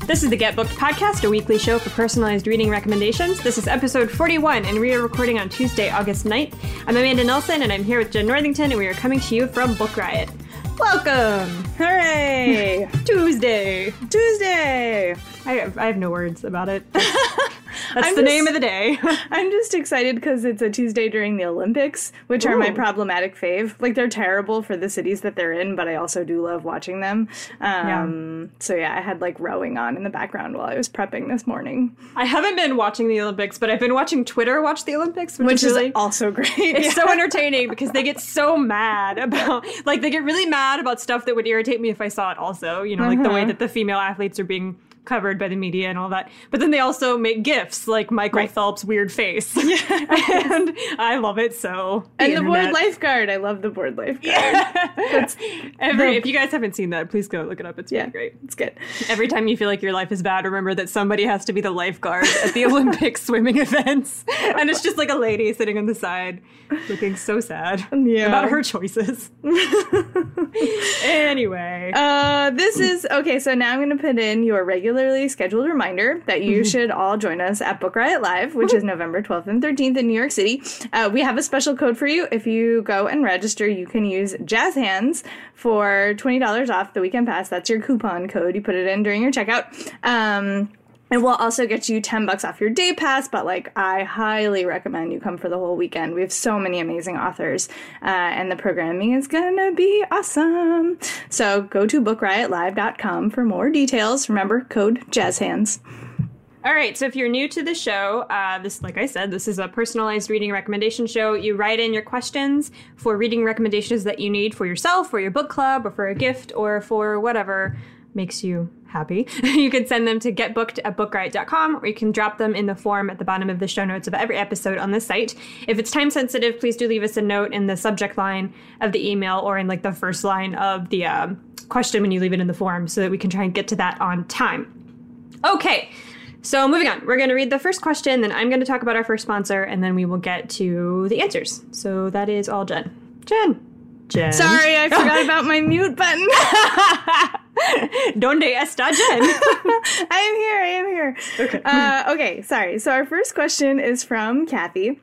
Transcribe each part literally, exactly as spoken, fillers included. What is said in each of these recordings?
This is the Get Booked podcast, a weekly show for personalized reading recommendations. This is episode forty-one, and we are recording on Tuesday, August ninth. I'm Amanda Nelson, and I'm here with Jen Northington, and we are coming to you from Book Riot. Welcome! Hooray! Tuesday! Tuesday! I have, I have no words about it. That's I'm the just, name of the day. I'm just excited because it's a Tuesday during the Olympics, which Ooh. are my problematic fave. Like, they're terrible for the cities that they're in, but I also do love watching them. Um, yeah. So, yeah, I had, like, rowing on in the background while I was prepping this morning. I haven't been watching the Olympics, but I've been watching Twitter watch the Olympics, which, which is, is really, also great. It's yeah. so entertaining because they get so mad about, like, they get really mad about stuff that would irritate me if I saw it also. You know, like uh-huh. the way that the female athletes are being covered by the media and all that. But then they also make GIFs like Michael right. Phelps' weird face. Yeah. And I love it so. The and internet. the board lifeguard. I love the board lifeguard. Yeah. That's Every, the, if you guys haven't seen that, please go look it up. It's yeah, really great. It's good. Every time you feel like your life is bad, remember that somebody has to be the lifeguard at the Olympic swimming events. And it's just like a lady sitting on the side looking so sad yeah. about her choices. Anyway. Uh, this is, okay, so now I'm going to put in your regularly scheduled reminder that you mm-hmm. should all join us at Book Riot Live, which is November twelfth and thirteenth in New York City. Uh, we have a special code for you. If you go and register, you can use Jazz Hands for twenty dollars off the weekend pass. That's your coupon code. You put it in during your checkout. Um... It will also get you ten bucks off your day pass, but, like, I highly recommend you come for the whole weekend. We have so many amazing authors, uh, and the programming is gonna be awesome. So go to book riot live dot com for more details. Remember, code JazzHands. All right, so if you're new to the show, uh, this, like I said, this is a personalized reading recommendation show. You write in your questions for reading recommendations that you need for yourself, for your book club, or for a gift, or for whatever makes you happy. You can send them to getbooked at book riot dot com, or you can drop them in the form at the bottom of the show notes of every episode on the site. If it's time sensitive, please do leave us a note in the subject line of the email or in like the first line of the uh, question when you leave it in the form so that we can try and get to that on time. Okay, so moving on. We're going to read the first question, then I'm going to talk about our first sponsor, and then we will get to the answers. So that is all Jen. Jen. Jen. Sorry, I forgot about my mute button. Donde está Jen? I am here, I am here. Okay. Uh, okay, sorry. So our first question is from Kathy.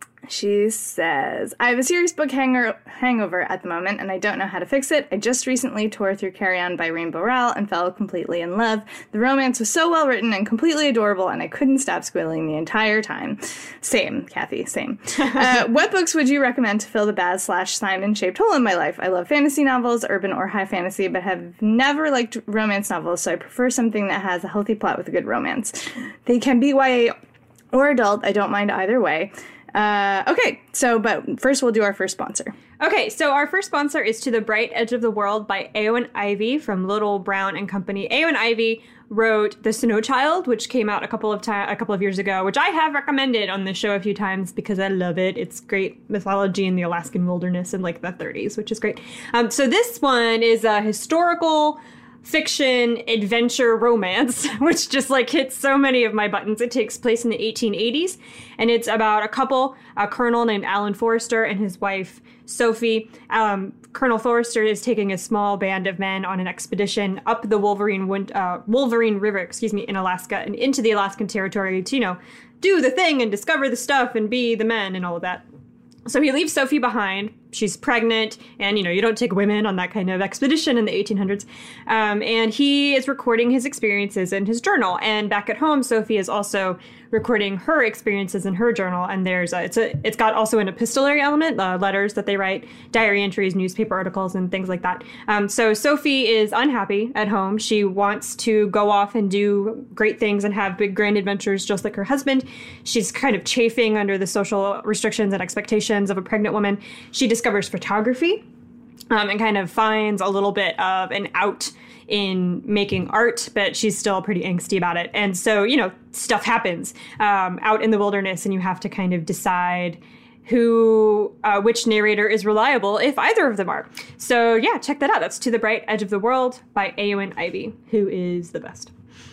She says, I have a serious book hanger- hangover at the moment, and I don't know how to fix it. I just recently tore through Carry On by Rainbow Rowell and fell completely in love. The romance was so well written and completely adorable, and I couldn't stop squealing the entire time. Same, Kathy, same. uh, what books would you recommend to fill the Baz slash Simon-shaped hole in my life? I love fantasy novels, urban or high fantasy, but have never liked romance novels, so I prefer something that has a healthy plot with a good romance. They can be Y A or adult. I don't mind either way. Uh, okay, so, but first we'll do our first sponsor. Okay, so our first sponsor is To the Bright Edge of the World by Eowyn Ivey from Little Brown and Company. Eowyn Ivey wrote The Snow Child, which came out a couple of time, a couple of years ago, which I have recommended on the show a few times because I love it. It's great mythology in the Alaskan wilderness in like the thirties, which is great. Um, so this one is a historical fiction adventure romance, which just like hits so many of my buttons. It takes place in the eighteen eighties, and it's about a couple, a colonel named Alan Forrester and his wife Sophie. Um, Colonel Forrester is taking a small band of men on an expedition up the Wolverine wind, uh, Wolverine River, excuse me, in Alaska and into the Alaskan territory to, you know, do the thing and discover the stuff and be the men and all of that. So he leaves Sophie behind. She's pregnant, and, you know, you don't take women on that kind of expedition in the eighteen hundreds. Um, and he is recording his experiences in his journal. And back at home, Sophie is also recording her experiences in her journal. And there's a, it's a, it's got also an epistolary element, uh, letters that they write, diary entries, newspaper articles, and things like that. Um, so Sophie is unhappy at home. She wants to go off and do great things and have big grand adventures just like her husband. She's kind of chafing under the social restrictions and expectations of a pregnant woman. She discovers photography um, and kind of finds a little bit of an out in making art, but she's still pretty angsty about it. And so, you know, stuff happens um, out in the wilderness, and you have to kind of decide who, uh, which narrator is reliable, if either of them are. So yeah, check that out. That's To the Bright Edge of the World by Eowyn Ivey, who is the best.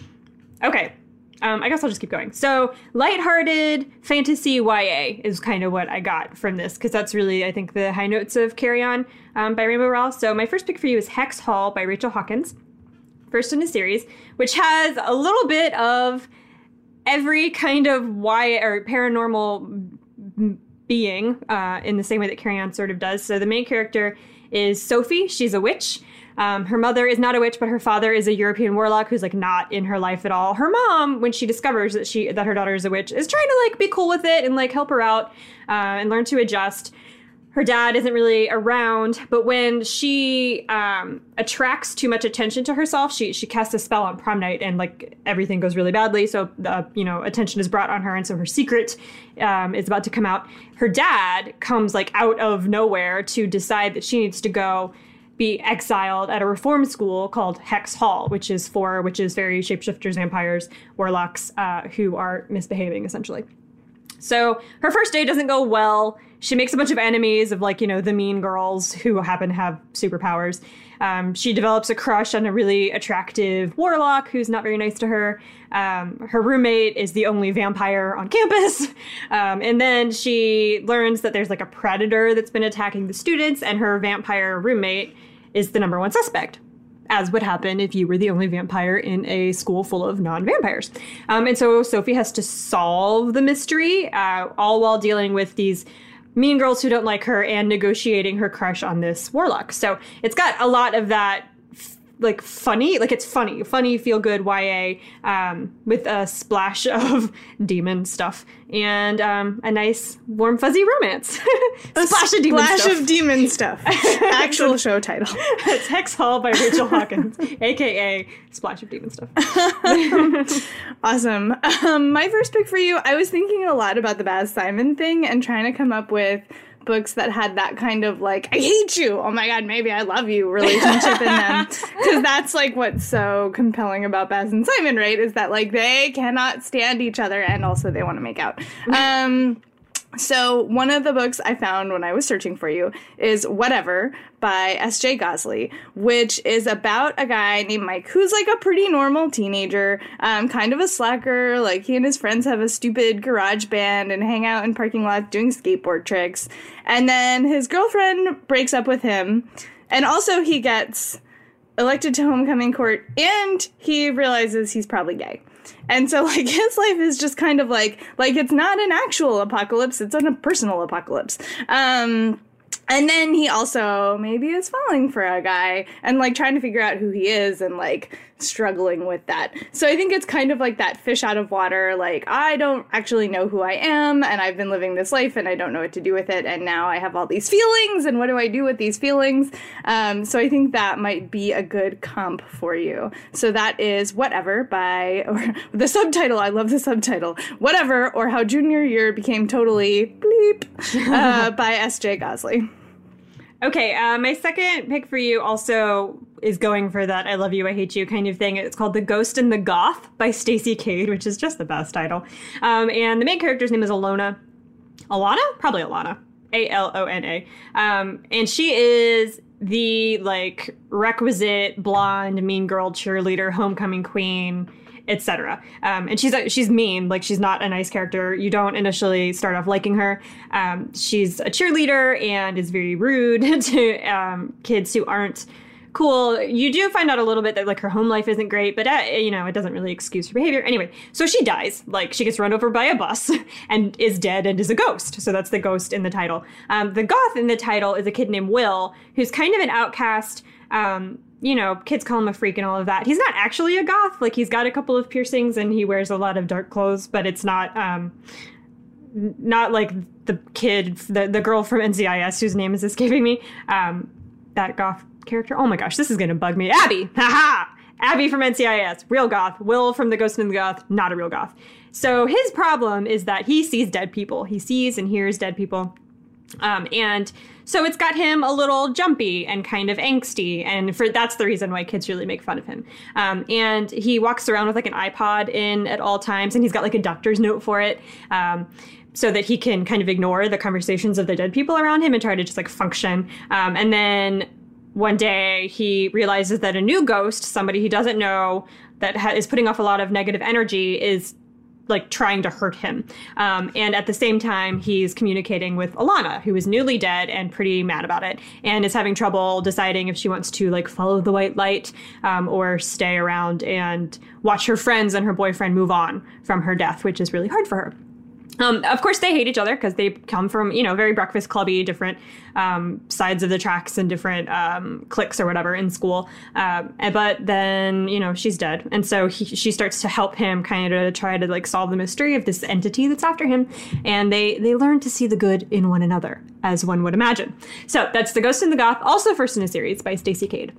Okay. Um, I guess I'll just keep going. So lighthearted fantasy Y A is kind of what I got from this, because that's really, I think, the high notes of Carry On um, by Rainbow Rowell. So my first pick for you is Hex Hall by Rachel Hawkins. first in a series, which has a little bit of every kind of Y or paranormal being uh, in the same way that Carry On sort of does. So the main character is Sophie. She's a witch. Um, her mother is not a witch, but her father is a European warlock who's like not in her life at all. Her mom, when she discovers that she that her daughter is a witch, is trying to like be cool with it and like help her out uh, and learn to adjust. Her dad isn't really around, but when she um, attracts too much attention to herself, she she casts a spell on prom night, and like everything goes really badly. So the you know attention is brought on her, and so her secret um, is about to come out. Her dad comes like out of nowhere to decide that she needs to go be exiled at a reform school called Hex Hall, which is for witches, fairies, shapeshifters, vampires, warlocks uh, who are misbehaving, essentially. So her first day doesn't go well. She makes a bunch of enemies of, like, you know, the mean girls who happen to have superpowers. Um, she develops a crush on a really attractive warlock who's not very nice to her. Um, her roommate is the only vampire on campus. Um, and then she learns that there's, like, a predator that's been attacking the students, and her vampire roommate is the number one suspect, as would happen if you were the only vampire in a school full of non-vampires. Um, and so Sophie has to solve the mystery, uh, all while dealing with these mean girls who don't like her and negotiating her crush on this warlock. So it's got a lot of that, f- like, funny, like, it's funny, funny, feel-good Y A um, with a splash of demon stuff and um, a nice, warm, fuzzy romance. A splash of demon splash stuff. of demon stuff. Actual show title. It's Hex Hall by Rachel Hawkins, a k a. Splash of Demon Stuff. Awesome. Um, my first pick for you, I was thinking a lot about the Baz Simon thing and trying to come up with books that had that kind of, like, I hate you, oh my god, maybe I love you relationship in them. Because that's, like, what's so compelling about Baz and Simon, right? Is that, like, they cannot stand each other and also they want to make out. Um... So one of the books I found when I was searching for you is Whatever by S J Gosley, which is about a guy named Mike who's like a pretty normal teenager, um, kind of a slacker. Like, he and his friends have a stupid garage band and hang out in parking lots doing skateboard tricks. And then his girlfriend breaks up with him. And also he gets elected to homecoming court and he realizes he's probably gay. And so, like, his life is just kind of like, like, it's not an actual apocalypse, it's a personal apocalypse. Um, and then he also maybe is falling for a guy and, like, trying to figure out who he is and, like, struggling with that. So I think it's kind of like that fish out of water, like, I don't actually know who I am, and I've been living this life, and I don't know what to do with it, and now I have all these feelings, and what do I do with these feelings? Um, so I think that might be a good comp for you. So that is Whatever by, or the subtitle, I love the subtitle, Whatever, or How Junior Year Became Totally Bleep, uh, by S J Gosley. Okay, uh, my second pick for you also is going for that I love you, I hate you kind of thing. It's called The Ghost and the Goth by Stacey Cade, which is just the best title. Um, and the main character's name is Alona. Alana? Probably Alana. A L O N A. Um, and she is the, like, requisite blonde, mean girl cheerleader, homecoming queen, et cetera. Um, and she's she's mean, like, she's not a nice character. You don't initially start off liking her. Um, she's a cheerleader and is very rude to um, kids who aren't cool. You do find out a little bit that, like, her home life isn't great, but, uh, you know, it doesn't really excuse her behavior. Anyway, so she dies. Like, she gets run over by a bus and is dead and is a ghost. So that's the ghost in the title. Um, the goth in the title is a kid named Will, who's kind of an outcast. Um, you know, kids call him a freak and all of that. He's not actually a goth. Like, he's got a couple of piercings and he wears a lot of dark clothes, but it's not, um, not like the kid, the, the girl from N C I S whose name is escaping me. Um, that goth character. Oh my gosh, this is going to bug me. Abby! Haha! Abby from N C I S, real goth. Will from The Ghost and the Goth, not a real goth. So his problem is that he sees dead people. He sees and hears dead people. Um, and so it's got him a little jumpy and kind of angsty, and for that's the reason why kids really make fun of him. Um, and he walks around with, like, an iPod in at all times, and he's got, like, a doctor's note for it, um, so that he can kind of ignore the conversations of the dead people around him and try to just, like, function. Um, and then one day he realizes that a new ghost, somebody he doesn't know, that ha- is putting off a lot of negative energy, is like trying to hurt him. Um, and at the same time, he's communicating with Alana, who is newly dead and pretty mad about it, and is having trouble deciding if she wants to like follow the white light um, or stay around and watch her friends and her boyfriend move on from her death, which is really hard for her. Um, of course, they hate each other because they come from, you know, very Breakfast Clubby, different um, sides of the tracks and different um, cliques or whatever in school. Uh, but then, you know, she's dead. And so he, she starts to help him kind of try to like solve the mystery of this entity that's after him. And they, they learn to see the good in one another, as one would imagine. So that's The Ghost in the Goth, also first in a series by Stacey Cade.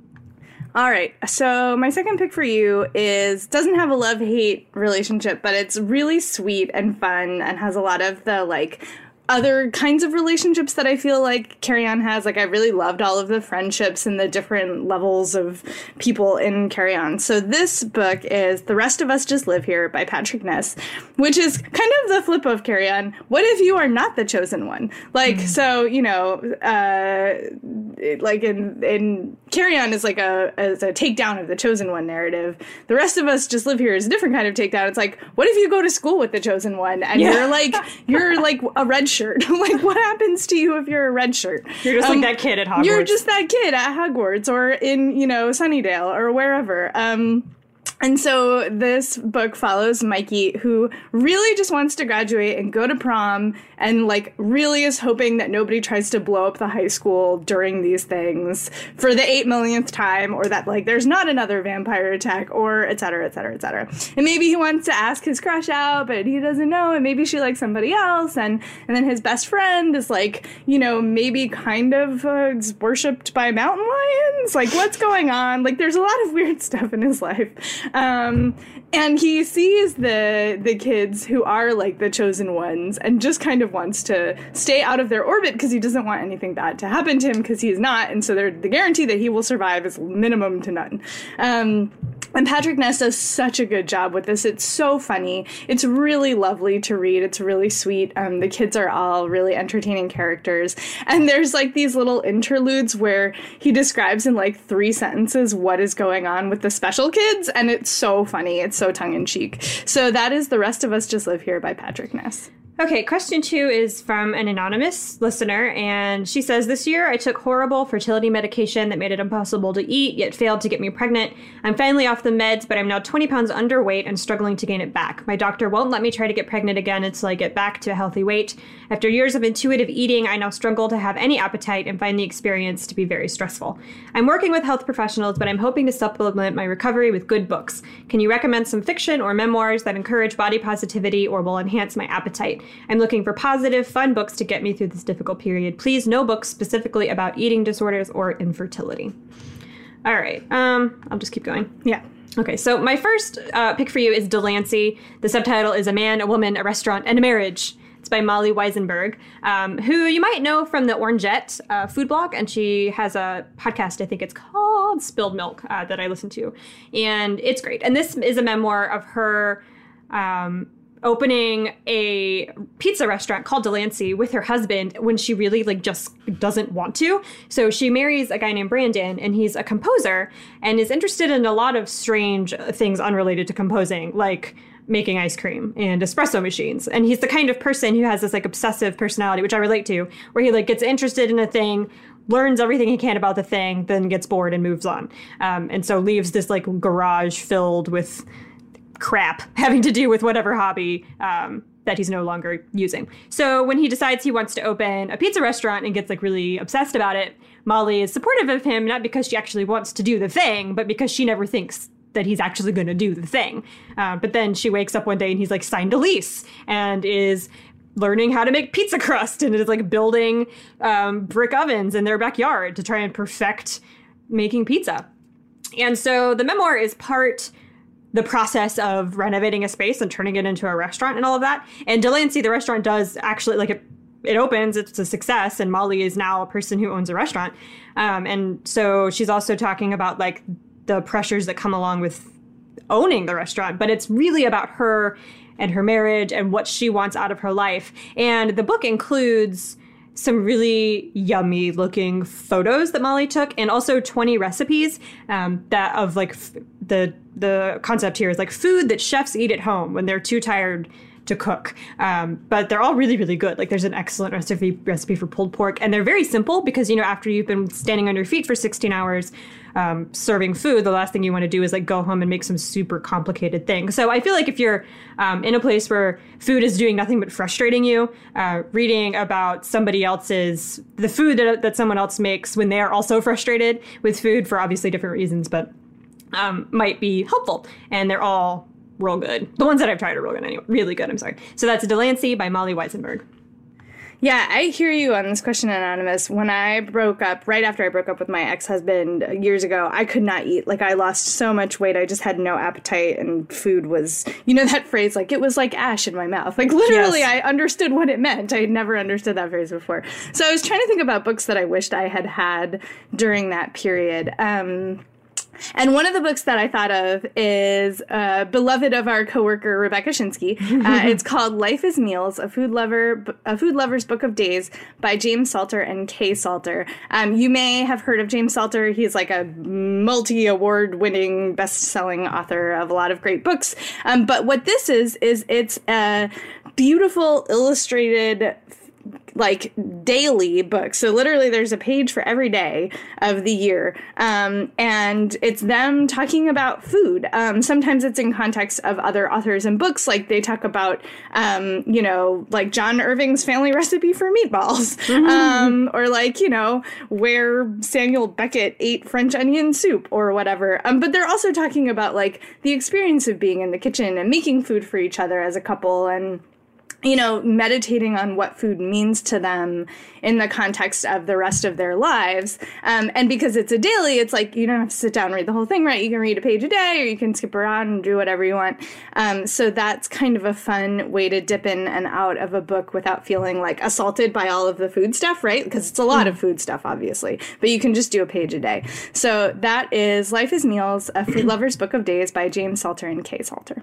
All right, so my second pick for you is doesn't have a love-hate relationship, but it's really sweet and fun and has a lot of the, like, other kinds of relationships that I feel like Carry On has. Like, I really loved all of the friendships and the different levels of people in Carry On. So this book is The Rest of Us Just Live Here by Patrick Ness, which is kind of the flip of Carry On. What if you are not the chosen one? Like, mm. so, you know, uh, it, like in, in Carry On is like a, is a takedown of the chosen one narrative. The Rest of Us Just Live Here is a different kind of takedown. It's like, what if you go to school with the chosen one and yeah. you're like, you're like a red shirt? Like, what happens to you if you're a red shirt? You're just um, like that kid at Hogwarts. You're just that kid at Hogwarts or in, you know, Sunnydale or wherever. Um, and so this book follows Mikey, who really just wants to graduate and go to prom and, like, really is hoping that nobody tries to blow up the high school during these things for the eight millionth time, or that, like, there's not another vampire attack, or et cetera, et cetera, et cetera. And maybe he wants to ask his crush out, but he doesn't know, and maybe she likes somebody else, and, and then his best friend is, like, you know, maybe kind of uh, worshipped by mountain lions? Like, what's going on? Like, there's a lot of weird stuff in his life. Um, and he sees the the kids who are, like, the chosen ones and just kind of wants to stay out of their orbit because he doesn't want anything bad to happen to him because he's not. And so the guarantee that he will survive is minimum to none. Um, and Patrick Ness does such a good job with this. It's so funny. It's really lovely to read. It's really sweet. Um, the kids are all really entertaining characters. And there's, like, these little interludes where he describes in, like, three sentences what is going on with the special kids. And it's so funny. It's so tongue-in-cheek. So that is The Rest of Us Just Live Here by Patrick Ness. Okay, question two is from an anonymous listener, and she says, this year I took horrible fertility medication that made it impossible to eat, yet failed to get me pregnant. I'm finally off the meds, but I'm now twenty pounds underweight and struggling to gain it back. My doctor won't let me try to get pregnant again until I get back to a healthy weight. After years of intuitive eating, I now struggle to have any appetite and find the experience to be very stressful. I'm working with health professionals, but I'm hoping to supplement my recovery with good books. Can you recommend some fiction or memoirs that encourage body positivity or will enhance my appetite? I'm looking for positive, fun books to get me through this difficult period. Please, no books specifically about eating disorders or infertility. All right. Um, I'll just keep going. Yeah. Okay, so my first uh, pick for you is Delancey. The subtitle is A Man, a Woman, a Restaurant, and a Marriage. It's by Molly Weisenberg, um, who you might know from the Orangette uh, food blog, and she has a podcast, I think it's called Spilled Milk, uh, that I listen to, and it's great. And this is a memoir of her um, opening a pizza restaurant called Delancey with her husband when she really like just doesn't want to. So she marries a guy named Brandon, and he's a composer and is interested in a lot of strange things unrelated to composing, like making ice cream and espresso machines. And he's the kind of person who has this like obsessive personality, which I relate to, where he like gets interested in a thing, learns everything he can about the thing, then gets bored and moves on. Um, and so leaves this like garage filled with crap having to do with whatever hobby um, that he's no longer using. So when he decides he wants to open a pizza restaurant and gets like really obsessed about it, Molly is supportive of him, not because she actually wants to do the thing, but because she never thinks that he's actually going to do the thing. Uh, but then she wakes up one day and he's like signed a lease and is learning how to make pizza crust and is like building um, brick ovens in their backyard to try and perfect making pizza. And so the memoir is part the process of renovating a space and turning it into a restaurant and all of that. And Delancey, the restaurant, does actually, like, it, it opens, it's a success, and Molly is now a person who owns a restaurant. Um, and so she's also talking about, like, the pressures that come along with owning the restaurant. But it's really about her and her marriage and what she wants out of her life. And the book includes some really yummy looking photos that Molly took, and also twenty recipes um, that of like f- the the concept here is like food that chefs eat at home when they're too tired to cook. Um, but they're all really, really good. Like there's an excellent recipe recipe for pulled pork, and they're very simple because, you know, after you've been standing on your feet for sixteen hours um, serving food, the last thing you want to do is like go home and make some super complicated thing. So I feel like if you're um, in a place where food is doing nothing but frustrating you, uh, reading about somebody else's, the food that, that someone else makes when they are also frustrated with food for obviously different reasons, but um, might be helpful. And they're all real good. The ones that I've tried are real good anyway. Really good, I'm sorry. So that's Delancey by Molly Weisenberg. Yeah, I hear you on this question, Anonymous. When I broke up, right after I broke up with my ex-husband years ago, I could not eat. Like, I lost so much weight. I just had no appetite, and food was, you know that phrase, like, it was like ash in my mouth. Like, literally, yes. I understood what it meant. I had never understood that phrase before. So I was trying to think about books that I wished I had had during that period. Um... And one of the books that I thought of is uh, beloved of our coworker Rebecca Shinsky. Uh, it's called Life is Meals: A Food Lover, A Food Lover's Book of Days by James Salter and Kay Salter. Um, you may have heard of James Salter. He's like a multi-award-winning, best-selling author of a lot of great books. Um, but what this is is it's a beautiful illustrated, like, daily book. So literally there's a page for every day of the year. Um, and it's them talking about food. Um, sometimes it's in context of other authors and books. Like they talk about, um, you know, like John Irving's family recipe for meatballs. Mm-hmm. Um, or like, you know, where Samuel Beckett ate French onion soup or whatever. Um, but they're also talking about like the experience of being in the kitchen and making food for each other as a couple, and you know, meditating on what food means to them in the context of the rest of their lives. Um, and because it's a daily, it's like you don't have to sit down and read the whole thing, right? You can read a page a day, or you can skip around and do whatever you want. Um, so that's kind of a fun way to dip in and out of a book without feeling like assaulted by all of the food stuff, right? Because it's a lot mm. of food stuff, obviously. But you can just do a page a day. So that is Life is Meals: A Food Lover's Book of Days by James Salter and Kay Salter.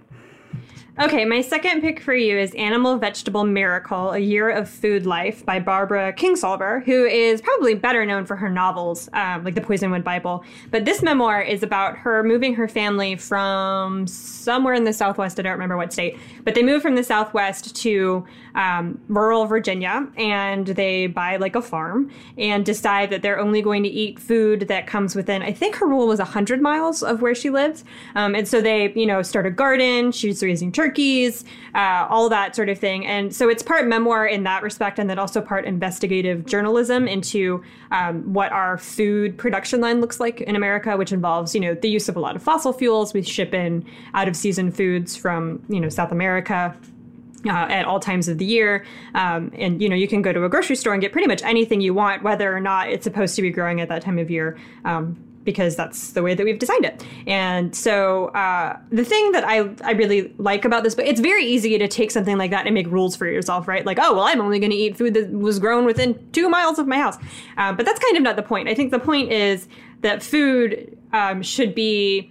Okay, my second pick for you is Animal Vegetable Miracle: A Year of Food Life by Barbara Kingsolver, who is probably better known for her novels, um, like The Poisonwood Bible. But this memoir is about her moving her family from somewhere in the Southwest, I don't remember what state, but they moved from the Southwest to um, rural Virginia, and they buy like a farm and decide that they're only going to eat food that comes within, I think her rule was one hundred miles of where she lives. Um, and so they, you know, start a garden, she's raising turkeys, turkeys, uh, all that sort of thing. And so it's part memoir in that respect, and then also part investigative journalism into um, what our food production line looks like in America, which involves, you know, the use of a lot of fossil fuels. We ship in out of season foods from, you know, South America. Uh, at all times of the year. Um, and, you know, you can go to a grocery store and get pretty much anything you want, whether or not it's supposed to be growing at that time of year. Um, because that's the way that we've designed it. And so uh, the thing that I, I really like about this book, it's very easy to take something like that and make rules for yourself, right? Like, oh, well, I'm only going to eat food that was grown within two miles of my house. Uh, but that's kind of not the point. I think the point is that food um, should be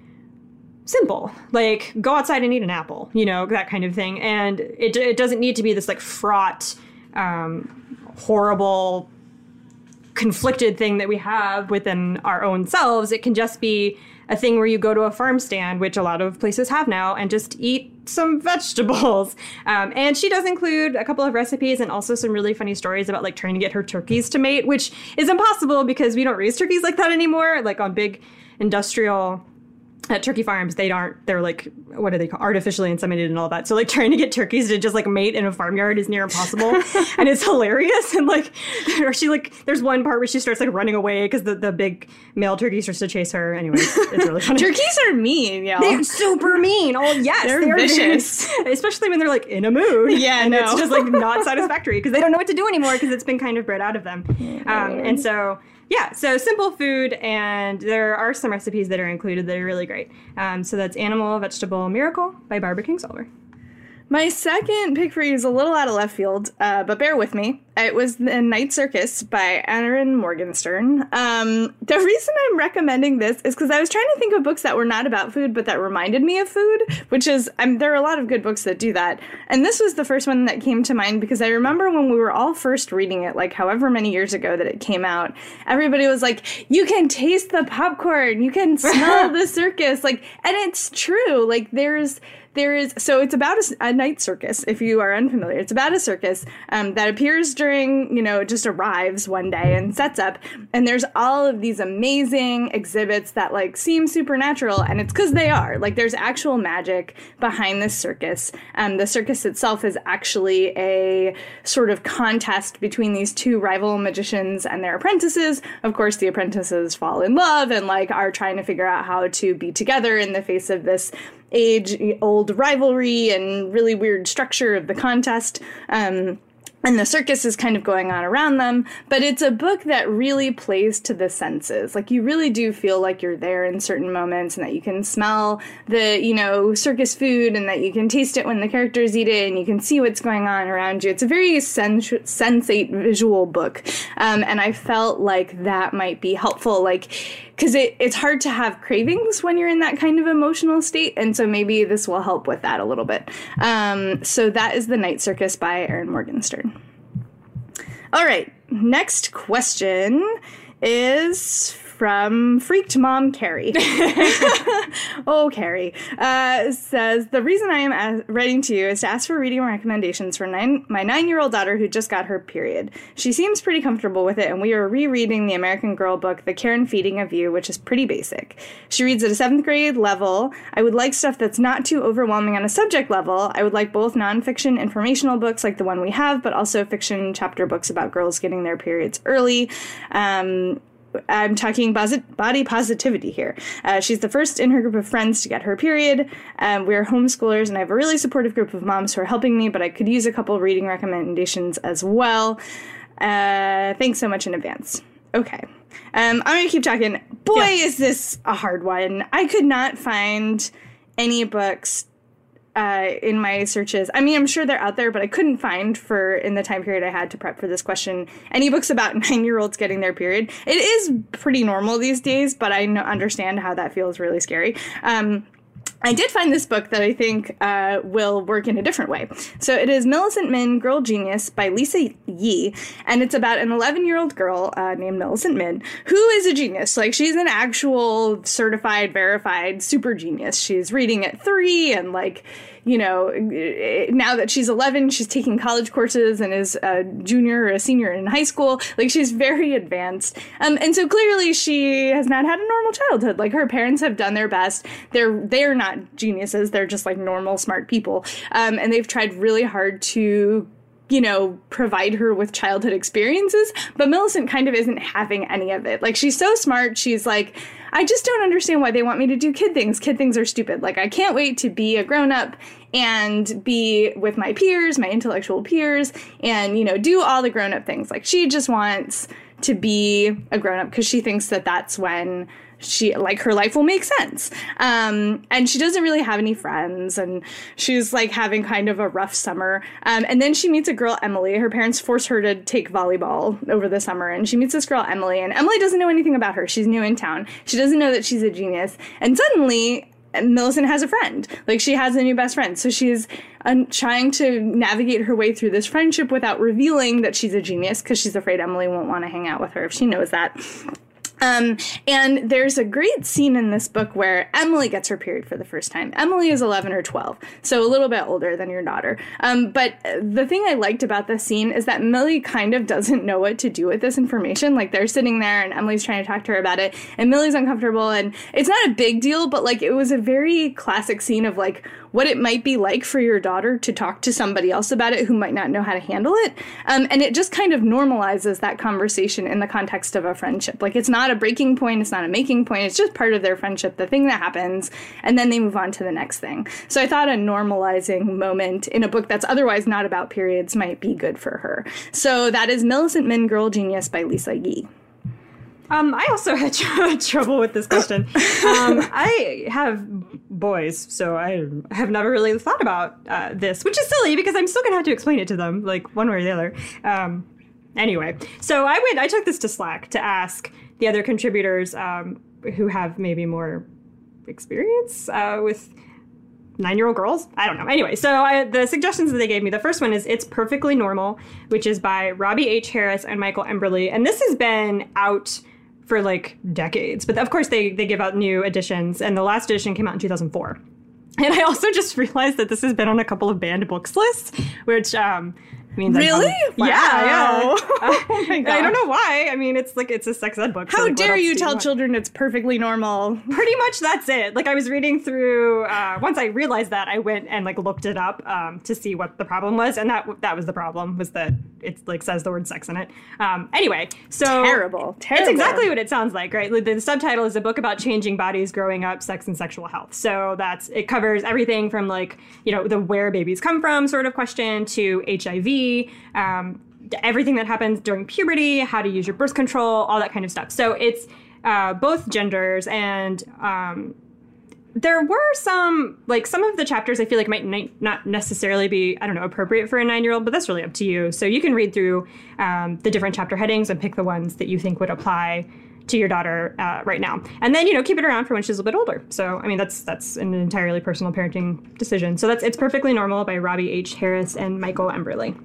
simple, like go outside and eat an apple, you know, that kind of thing. And it, it doesn't need to be this like fraught, um, horrible, conflicted thing that we have within our own selves. It can just be a thing where you go to a farm stand, which a lot of places have now, and just eat some vegetables. Um, and she does include a couple of recipes and also some really funny stories about like trying to get her turkeys to mate, which is impossible because we don't raise turkeys like that anymore. Like on big industrial at turkey farms, they aren't, they're like, what do they call, artificially inseminated and all that. So like trying to get turkeys to just like mate in a farmyard is near impossible. And it's hilarious. And like, or she like, there's one part where she starts like running away because the, the big male turkey starts to chase her. Anyways, it's really funny. Turkeys are mean, y'all. They're super mean. Oh yes. They're, they're vicious. Especially when they're like in a mood. Yeah, and no. It's just like not satisfactory because they don't know what to do anymore because it's been kind of bred out of them. Um, and so Yeah, so simple food, and there are some recipes that are included that are really great. Um, so that's Animal Vegetable Miracle by Barbara Kingsolver. My second pick for you is a little out of left field, uh, but bear with me. It was The Night Circus by Erin Morgenstern. Um, the reason I'm recommending this is because I was trying to think of books that were not about food, but that reminded me of food, which is, um, there are a lot of good books that do that. And this was the first one that came to mind because I remember when we were all first reading it, like however many years ago that it came out, everybody was like, you can taste the popcorn, you can smell the circus. Like, and it's true. Like, there's, There is, so it's about a, a night circus, if you are unfamiliar. It's about a circus um, that appears during, you know, just arrives one day and sets up. And there's all of these amazing exhibits that, like, seem supernatural. And it's because they are. Like, there's actual magic behind this circus. Um, the circus itself is actually a sort of contest between these two rival magicians and their apprentices. Of course, the apprentices fall in love and, like, are trying to figure out how to be together in the face of this age-old rivalry and really weird structure of the contest. Um, and the circus is kind of going on around them, but it's a book that really plays to the senses. Like, you really do feel like you're there in certain moments and that you can smell the, you know, circus food and that you can taste it when the characters eat it and you can see what's going on around you. It's a very sens- sensate visual book. Um, and I felt like that might be helpful, like, because it, it's hard to have cravings when you're in that kind of emotional state, and so maybe this will help with that a little bit. Um, so that is The Night Circus by Erin Morgenstern. All right, next question is from Freaked Mom Carrie. Oh, Carrie. Uh, says, the reason I am as- writing to you is to ask for reading recommendations for nine- my nine-year-old daughter who just got her period. She seems pretty comfortable with it, and we are rereading the American Girl book, The Care and Feeding of You, which is pretty basic. She reads at a seventh grade level. I would like stuff that's not too overwhelming on a subject level. I would like both nonfiction informational books like the one we have, but also fiction chapter books about girls getting their periods early. Um... I'm talking body positivity here. Uh, she's the first in her group of friends to get her period. Um, we're homeschoolers, and I have a really supportive group of moms who are helping me, but I could use a couple reading recommendations as well. Uh, thanks so much in advance. Okay. Um, I'm going to keep talking. Boy, yeah. Is this a hard one. I could not find any books Uh, in my searches. I mean, I'm sure they're out there, but I couldn't find, for in the time period I had to prep for this question, any books about nine-year-olds getting their period. It is pretty normal these days, but I know, understand how that feels really scary. Um, I did find this book that I think uh, will work in a different way. So it is Millicent Min, Girl Genius by Lisa Yee, and it's about an eleven-year-old girl uh, named Millicent Min, who is a genius. Like, she's an actual certified, verified super genius. She's reading at three, and, like, you know, now that she's eleven, she's taking college courses and is a junior or a senior in high school. Like, she's very advanced. Um, and so clearly she has not had a normal childhood. Like, her parents have done their best. They're, they're not geniuses. They're just, like, normal, smart people. Um, and they've tried really hard to, you know, provide her with childhood experiences, but Millicent kind of isn't having any of it. Like, she's so smart. She's like, I just don't understand why they want me to do kid things. Kid things are stupid. Like, I can't wait to be a grown-up and be with my peers, my intellectual peers, and, you know, do all the grown-up things. Like, she just wants to be a grown-up because she thinks that that's when she, like, her life will make sense. Um, and she doesn't really have any friends, and she's, like, having kind of a rough summer. Um, and then she meets a girl, Emily. Her parents force her to take volleyball over the summer, and she meets this girl, Emily, and Emily doesn't know anything about her. She's new in town. She doesn't know that she's a genius. And suddenly, Millicent has a friend. Like, she has a new best friend. So she's um, trying to navigate her way through this friendship without revealing that she's a genius, because she's afraid Emily won't want to hang out with her if she knows that. Um, and there's a great scene in this book where Emily gets her period for the first time. Emily is eleven or twelve, so a little bit older than your daughter. Um, but the thing I liked about this scene is that Millie kind of doesn't know what to do with this information. Like, they're sitting there and Emily's trying to talk to her about it, and Millie's uncomfortable, and it's not a big deal, but, like, it was a very classic scene of, like, what it might be like for your daughter to talk to somebody else about it who might not know how to handle it. Um, and it just kind of normalizes that conversation in the context of a friendship. Like, it's not a breaking point, it's not a making point, it's just part of their friendship, the thing that happens, and then they move on to the next thing. So I thought a normalizing moment in a book that's otherwise not about periods might be good for her. So that is Millicent Min, Girl Genius by Lisa Yee. Um, I also had tr- trouble with this question. Um, I have boys, so I have never really thought about uh, this, which is silly because I'm still going to have to explain it to them, like one way or the other. Um, anyway, so I went, I took this to Slack to ask the other contributors um, who have maybe more experience uh, with nine-year-old girls. I don't know. Anyway, so I, the suggestions that they gave me, the first one is It's Perfectly Normal, which is by Robbie H. Harris and Michael Emberley. And this has been out for like decades. But of course, they, they give out new editions. And the last edition came out in two thousand four. And I also just realized that this has been on a couple of banned books lists, which um, means really? I'm, wow. Yeah, yeah. Oh my gosh. I don't know why. I mean, it's like it's a sex ed book. How so like, dare you do tell you children it's perfectly normal? Pretty much that's it. Like I was reading through, uh, once I realized that, I went and like looked it up um, to see what the problem was. And that that was the problem, was that it like says the word sex in it. Um, anyway, so. Terrible. Terrible. It's exactly what it sounds like, right? The subtitle is a book about changing bodies, growing up, sex, and sexual health. So that's, it covers everything from like, you know, the where babies come from sort of question to H I V, um, everything that happens during puberty, how to use your birth control, all that kind of stuff. So it's uh, both genders, and um, there were some, like some of the chapters I feel like might ni- not necessarily be, I don't know, appropriate for a nine-year-old, but that's really up to you. So you can read through um, the different chapter headings and pick the ones that you think would apply to your daughter uh, right now. And then, you know, keep it around for when she's a bit older. So, I mean, that's that's an entirely personal parenting decision. So that's It's Perfectly Normal by Robbie H. Harris and Michael Emberley.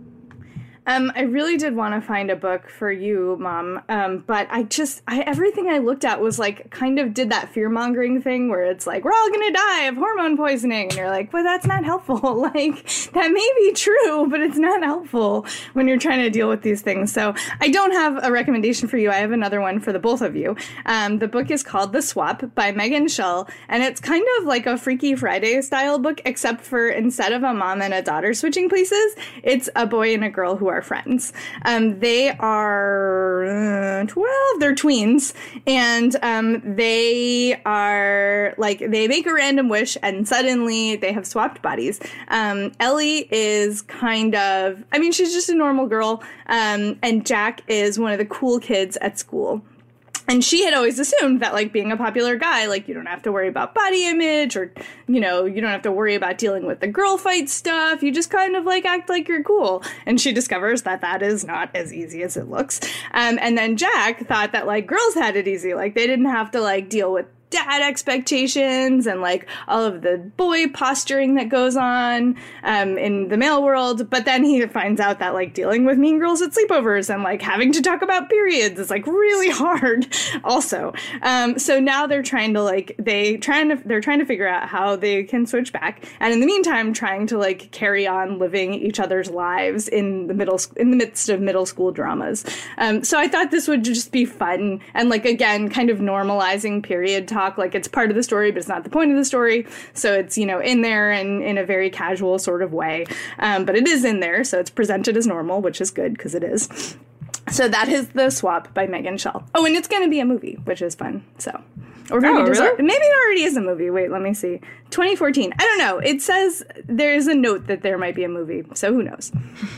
Um, I really did want to find a book for you, Mom, um, but I just, I, everything I looked at was like, kind of did that fear-mongering thing where it's like, we're all going to die of hormone poisoning, and you're like, well, that's not helpful. Like, that may be true, but it's not helpful when you're trying to deal with these things. So I don't have a recommendation for you. I have another one for the both of you. Um, the book is called The Swap by Megan Schell, and it's kind of like a Freaky Friday style book, except for instead of a mom and a daughter switching places, it's a boy and a girl who are friends. Um, they are uh, twelve, they're tweens, and um, they are like, they make a random wish and suddenly they have swapped bodies. Um, Ellie is kind of, I mean, she's just a normal girl, um, and Jack is one of the cool kids at school. And she had always assumed that, like, being a popular guy, like, you don't have to worry about body image, or, you know, you don't have to worry about dealing with the girl fight stuff. You just kind of, like, act like you're cool. And she discovers that that is not as easy as it looks. Um, and then Jack thought that, like, girls had it easy. Like, they didn't have to, like, deal with dad expectations and like all of the boy posturing that goes on um, in the male world. But then he finds out that like dealing with mean girls at sleepovers and like having to talk about periods is like really hard also. Um, so now they're trying to like, they trying to, they're trying to figure out how they can switch back. And in the meantime, trying to like carry on living each other's lives in the middle, in the midst of middle school dramas. Um, so I thought this would just be fun. And like, again, kind of normalizing period talk. Like it's part of the story, but it's not the point of the story. So it's, you know, in there and in a very casual sort of way. Um, but it is in there. So it's presented as normal, which is good because it is. So that is The Swap by Megan Schell. Oh, and it's going to be a movie, which is fun. So, or maybe, oh, it, is, really? maybe it already is a movie. Wait, let me see. twenty fourteen. I don't know. It says there is a note that there might be a movie. So who knows?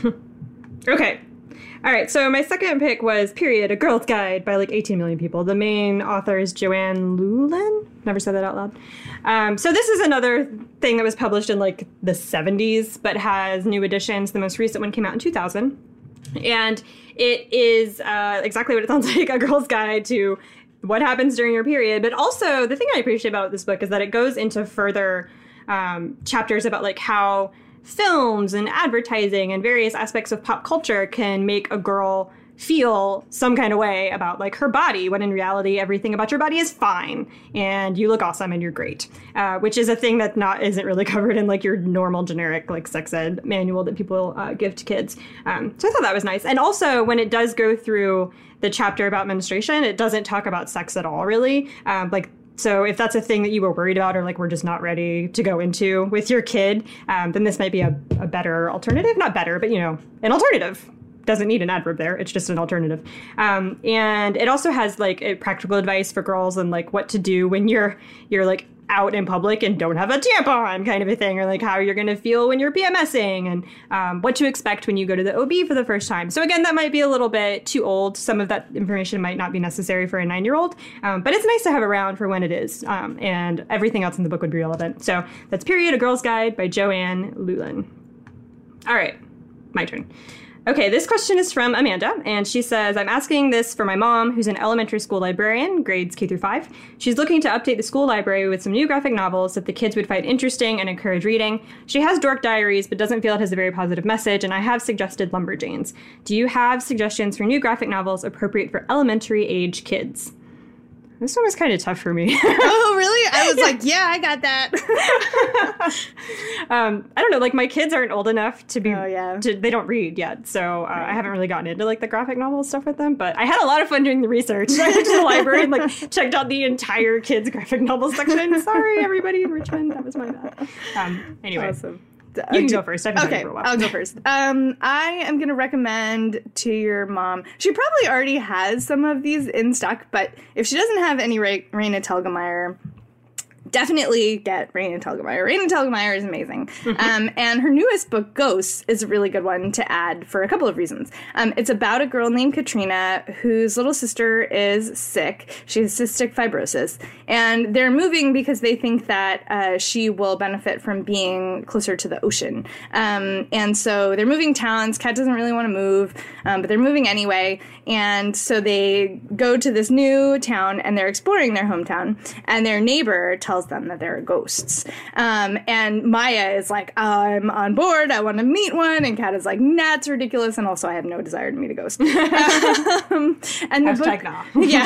Okay. All right, so my second pick was Period, A Girl's Guide by like eighteen million people. The main author is Joanne Llewellyn. Never said that out loud. Um, so this is another thing that was published in like the seventies, but has new editions. The most recent one came out in two thousand. And it is uh, exactly what it sounds like, a girl's guide to what happens during your period. But also, the thing I appreciate about this book is that it goes into further um, chapters about like how films and advertising and various aspects of pop culture can make a girl feel some kind of way about like her body, when in reality everything about your body is fine and you look awesome and you're great, uh, which is a thing that not isn't really covered in like your normal generic like sex ed manual that people uh, give to kids. Um, so I thought that was nice. And also when it does go through the chapter about menstruation, it doesn't talk about sex at all really. Um, like So if that's a thing that you were worried about or like we're just not ready to go into with your kid, um, then this might be a, a better alternative. Not better, but, you know, an alternative. Doesn't need an adverb there. It's just an alternative. Um, and it also has like a practical advice for girls and like what to do when you're you're like out in public and don't have a tampon kind of a thing, or like how you're going to feel when you're PMSing, and um, what to expect when you go to the O B for the first time. So again, that might be a little bit too old. Some of that information might not be necessary for a nine-year-old, um, but it's nice to have around for when it is, um, and everything else in the book would be relevant. So that's Period, A Girl's Guide by Joanne Llewellyn. All right, my turn. Okay, this question is from Amanda, and she says, I'm asking this for my mom, who's an elementary school librarian, grades K through five. She's looking to update the school library with some new graphic novels that the kids would find interesting and encourage reading. She has Dork Diaries, but doesn't feel it has a very positive message, and I have suggested Lumberjanes. Do you have suggestions for new graphic novels appropriate for elementary age kids? This one was kind of tough for me. Oh, really? I was like, yeah, I got that. um, I don't know. Like, my kids aren't old enough to be. Oh, yeah. To, they don't read yet, so uh, right. I haven't really gotten into like the graphic novel stuff with them. But I had a lot of fun doing the research. I went to the library and like checked out the entire kids graphic novel section. Sorry, everybody in Richmond. That was my bad. Um, anyway. Awesome. You can go first. I've been okay, talking for a while. I'll go first. Um, I am going to recommend to your mom. She probably already has some of these in stock, but if she doesn't have any Ra- Raina Telgemeier, definitely get Raina Telgemeier. Raina Telgemeier is amazing. um, and her newest book, Ghosts, is a really good one to add for a couple of reasons. Um, it's about a girl named Katrina whose little sister is sick. She has cystic fibrosis. And they're moving because they think that uh, she will benefit from being closer to the ocean. Um, and so they're moving towns. Kat doesn't really want to move, um, but they're moving anyway. And so they go to this new town and they're exploring their hometown. And their neighbor tells them that there are ghosts. Um, and Maya is like, I'm on board. I want to meet one. And Kat is like, nah, it's ridiculous. And also I have no desire to meet a ghost. um, and the Hashtag book, nah. yeah.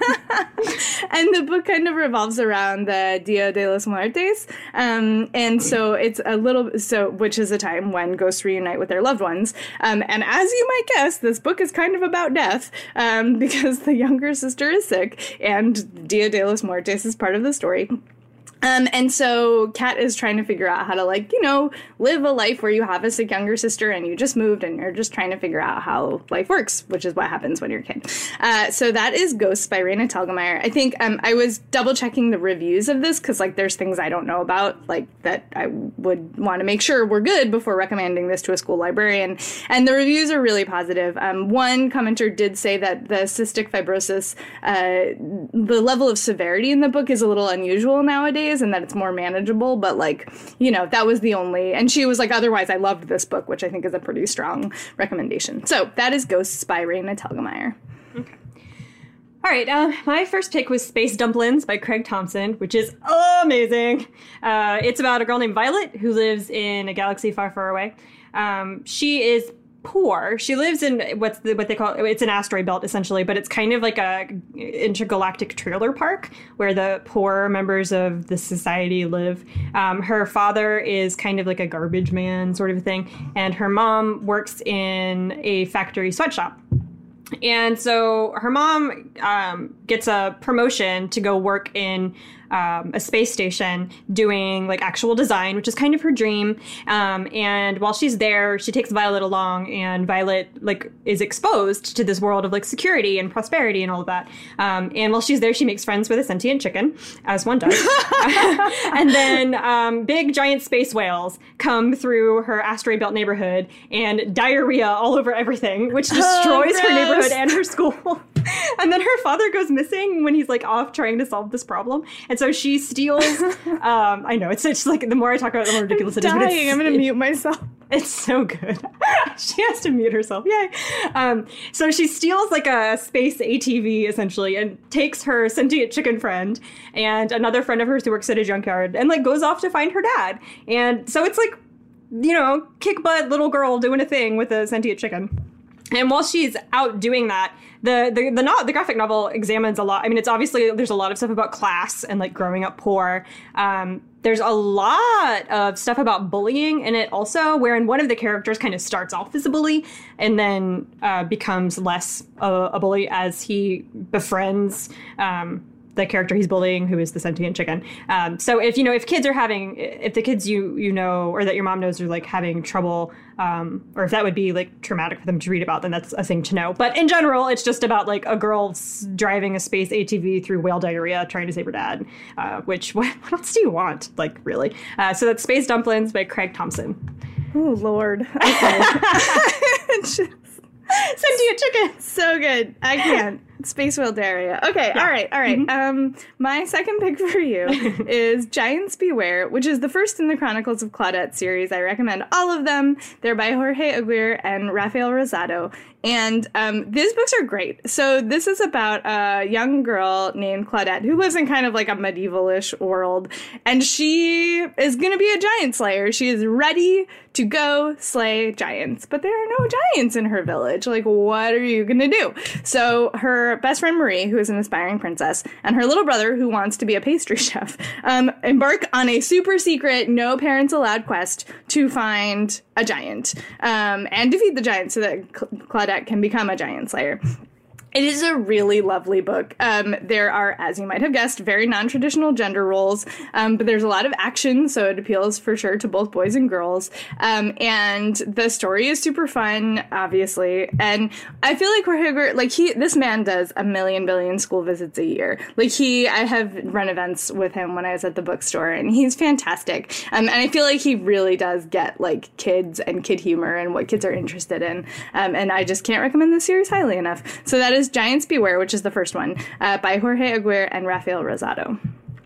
And the book kind of revolves around the Dia de los Muertes. Um, and so it's a little, so, which is a time when ghosts reunite with their loved ones. Um, and as you might guess, this book is kind of about death, um, because the younger sister is sick and Dia de los Muertes is part of the story. Um, and so Kat is trying to figure out how to, like, you know, live a life where you have a sick younger sister and you just moved and you're just trying to figure out how life works, which is what happens when you're a kid. Uh, so that is Ghosts by Raina Telgemeier. I think um, I was double checking the reviews of this because, like, there's things I don't know about, like, that I would want to make sure were good before recommending this to a school librarian. And the reviews are really positive. Um, one commenter did say that the cystic fibrosis, uh, the level of severity in the book is a little unusual nowadays, and that it's more manageable, but, like, you know, that was the only, and she was like, otherwise I loved this book, which I think is a pretty strong recommendation. So that is Ghosts by Raina Telgemeier. Okay. All right, uh, my first pick was Space Dumplings by Craig Thompson, which is amazing. Uh, it's about a girl named Violet who lives in a galaxy far, far away. Um, she is poor. She lives in what's the, what they call, it's an asteroid belt essentially, but it's kind of like a intergalactic trailer park where the poor members of the society live. Um, her father is kind of like a garbage man sort of thing, and her mom works in a factory sweatshop. And so her mom um, gets a promotion to go work in um, a space station doing like actual design, which is kind of her dream. Um, and while she's there, she takes Violet along, and Violet like is exposed to this world of like security and prosperity and all of that. Um, and while she's there, she makes friends with a sentient chicken, as one does. And then um, big giant space whales come through her asteroid belt neighborhood and diarrhea all over everything, which destroys oh, her neighborhood and her school. And then her father goes missing when he's like off trying to solve this problem. And so she steals, um, I know, it's just like, the more I talk about it, the more ridiculous I'm it is. But dying. it's, I'm going to it, mute myself. It's so good. She has to mute herself. Yay. Um, so she steals like a space A T V essentially and takes her sentient chicken friend and another friend of hers who works at a junkyard and like goes off to find her dad. And so it's like, you know, kick butt little girl doing a thing with a sentient chicken. And while she's out doing that, the the the, no, the graphic novel examines a lot. I mean, it's obviously, there's a lot of stuff about class and like growing up poor. Um, there's a lot of stuff about bullying in it also, wherein one of the characters kind of starts off as a bully and then uh, becomes less a, a bully as he befriends um, the character he's bullying, who is the sentient chicken. Um, so if, you know, if kids are having, if the kids you, you know, or that your mom knows are like having trouble, um, or if that would be like traumatic for them to read about, then that's a thing to know. But in general, it's just about like a girl s- driving a space A T V through whale diarrhea, trying to save her dad, uh, which, what, what else do you want? Like, really? Uh, so that's Space Dumplings by Craig Thompson. Oh, Lord. Okay. Sentient chicken. So good. I can't. Space Whale Diarrhea. Okay, yeah. all right, all right. Mm-hmm. Um, my second pick for you is Giants Beware, which is the first in the Chronicles of Claudette series. I recommend all of them. They're by Jorge Aguirre and Rafael Rosado. And um, these books are great. So this is about a young girl named Claudette who lives in kind of like a medieval-ish world. And she is going to be a giant slayer. She is ready to go slay giants. But there are no giants in her village. Like, what are you going to do? So her best friend Marie, who is an aspiring princess, and her little brother, who wants to be a pastry chef, um, embark on a super secret, no parents allowed quest to find a giant um, and defeat the giant so that Cla- Claudette can become a giant slayer. It is a really lovely book. Um, there are, as you might have guessed, very non-traditional gender roles, um, but there's a lot of action, so it appeals for sure to both boys and girls. Um, and the story is super fun, obviously. And I feel like Jorge, like he, this man does a million billion school visits a year. Like he, I have run events with him when I was at the bookstore, and he's fantastic. Um, and I feel like he really does get like kids and kid humor and what kids are interested in. Um, and I just can't recommend this series highly enough. So that is Giants Beware, which is the first one, uh, by Jorge Aguirre and Rafael Rosado.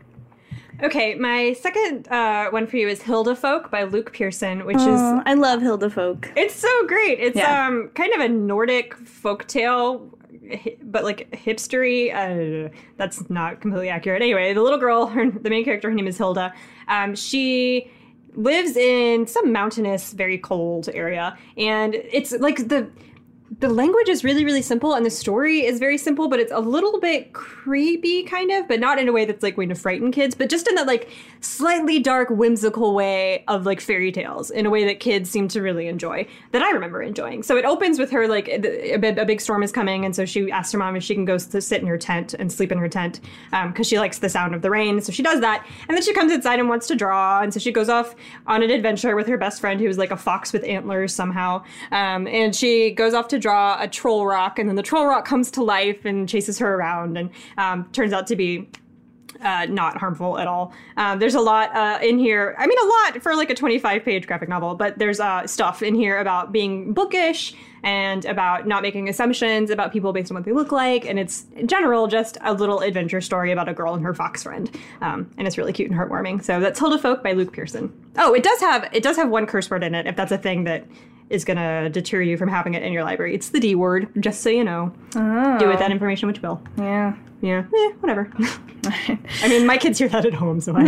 Okay, my second uh, one for you is Hilda Folk by Luke Pearson, which oh, is... I love Hilda Folk. It's so great. It's yeah. um kind of a Nordic folktale, but like hipstery. Uh, that's not completely accurate. Anyway, the little girl, her, the main character, her name is Hilda. Um, she lives in some mountainous, very cold area, and it's like the... The language is really, really simple, and the story is very simple, but it's a little bit creepy, kind of, but not in a way that's, like, going to frighten kids, but just in that, like, slightly dark, whimsical way of, like, fairy tales, in a way that kids seem to really enjoy, that I remember enjoying. So it opens with her, like, a, a big storm is coming, and so she asks her mom if she can go to sit in her tent and sleep in her tent, um, because she likes the sound of the rain, so she does that, and then she comes inside and wants to draw, and so she goes off on an adventure with her best friend, who's, like, a fox with antlers somehow, um, and she goes off to draw a troll rock, and then the troll rock comes to life and chases her around, and um, turns out to be uh, not harmful at all. Um, there's a lot uh, in here. I mean, a lot for like a twenty-five page graphic novel, but there's uh, stuff in here about being bookish and about not making assumptions about people based on what they look like. And it's in general just a little adventure story about a girl and her fox friend. Um, and it's really cute and heartwarming. So that's Hilda Folk by Luke Pearson. Oh, it does have it does have one curse word in it, if that's a thing that is going to deter you from having it in your library. It's the D word, just so you know. Oh. Do with that information what you will. Yeah. Yeah, eh, whatever. I mean, my kids hear that at home, so I,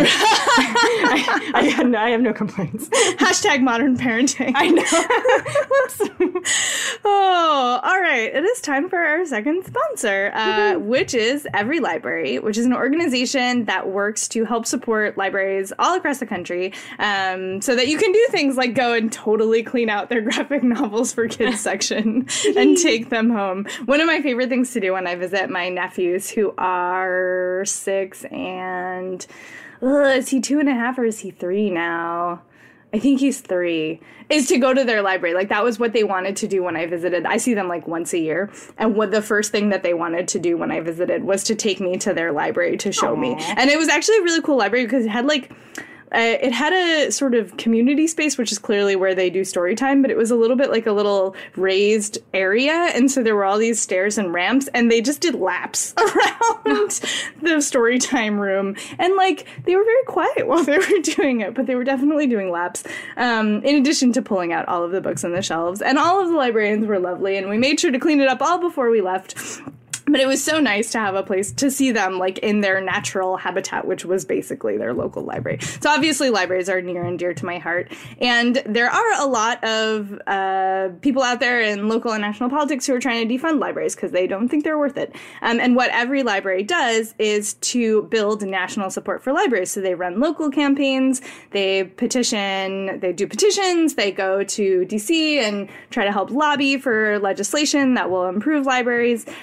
I, I, have, no, I have no complaints. Hashtag modern parenting. I know. Whoops. Oh, all right. It is time for our second sponsor, uh, mm-hmm. which is Every Library, which is an organization that works to help support libraries all across the country, um, so that you can do things like go and totally clean out their graphic novels for kids section and take them home. One of my favorite things to do when I visit my nephews who Who are six and uh, is he two and a half or is he three now? I think he's three. Is to go to their library. Like that was what they wanted to do when I visited. I see them like once a year, and what the first thing that they wanted to do when I visited was to take me to their library to show Aww. me. And it was actually a really cool library because it had like. Uh, it had a sort of community space, which is clearly where they do story time, but it was a little bit like a little raised area. And so there were all these stairs and ramps, and they just did laps around the story time room. And like, they were very quiet while they were doing it, but they were definitely doing laps. Um, in addition to pulling out all of the books on the shelves. And all of the librarians were lovely, and we made sure to clean it up all before we left. But it was so nice to have a place to see them like in their natural habitat, which was basically their local library. So obviously libraries are near and dear to my heart. And there are a lot of uh, people out there in local and national politics who are trying to defund libraries because they don't think they're worth it. Um, and what Every Library does is to build national support for libraries. So they run local campaigns, they petition, they do petitions, they go to D C and try to help lobby for legislation that will improve libraries. Uh, so they do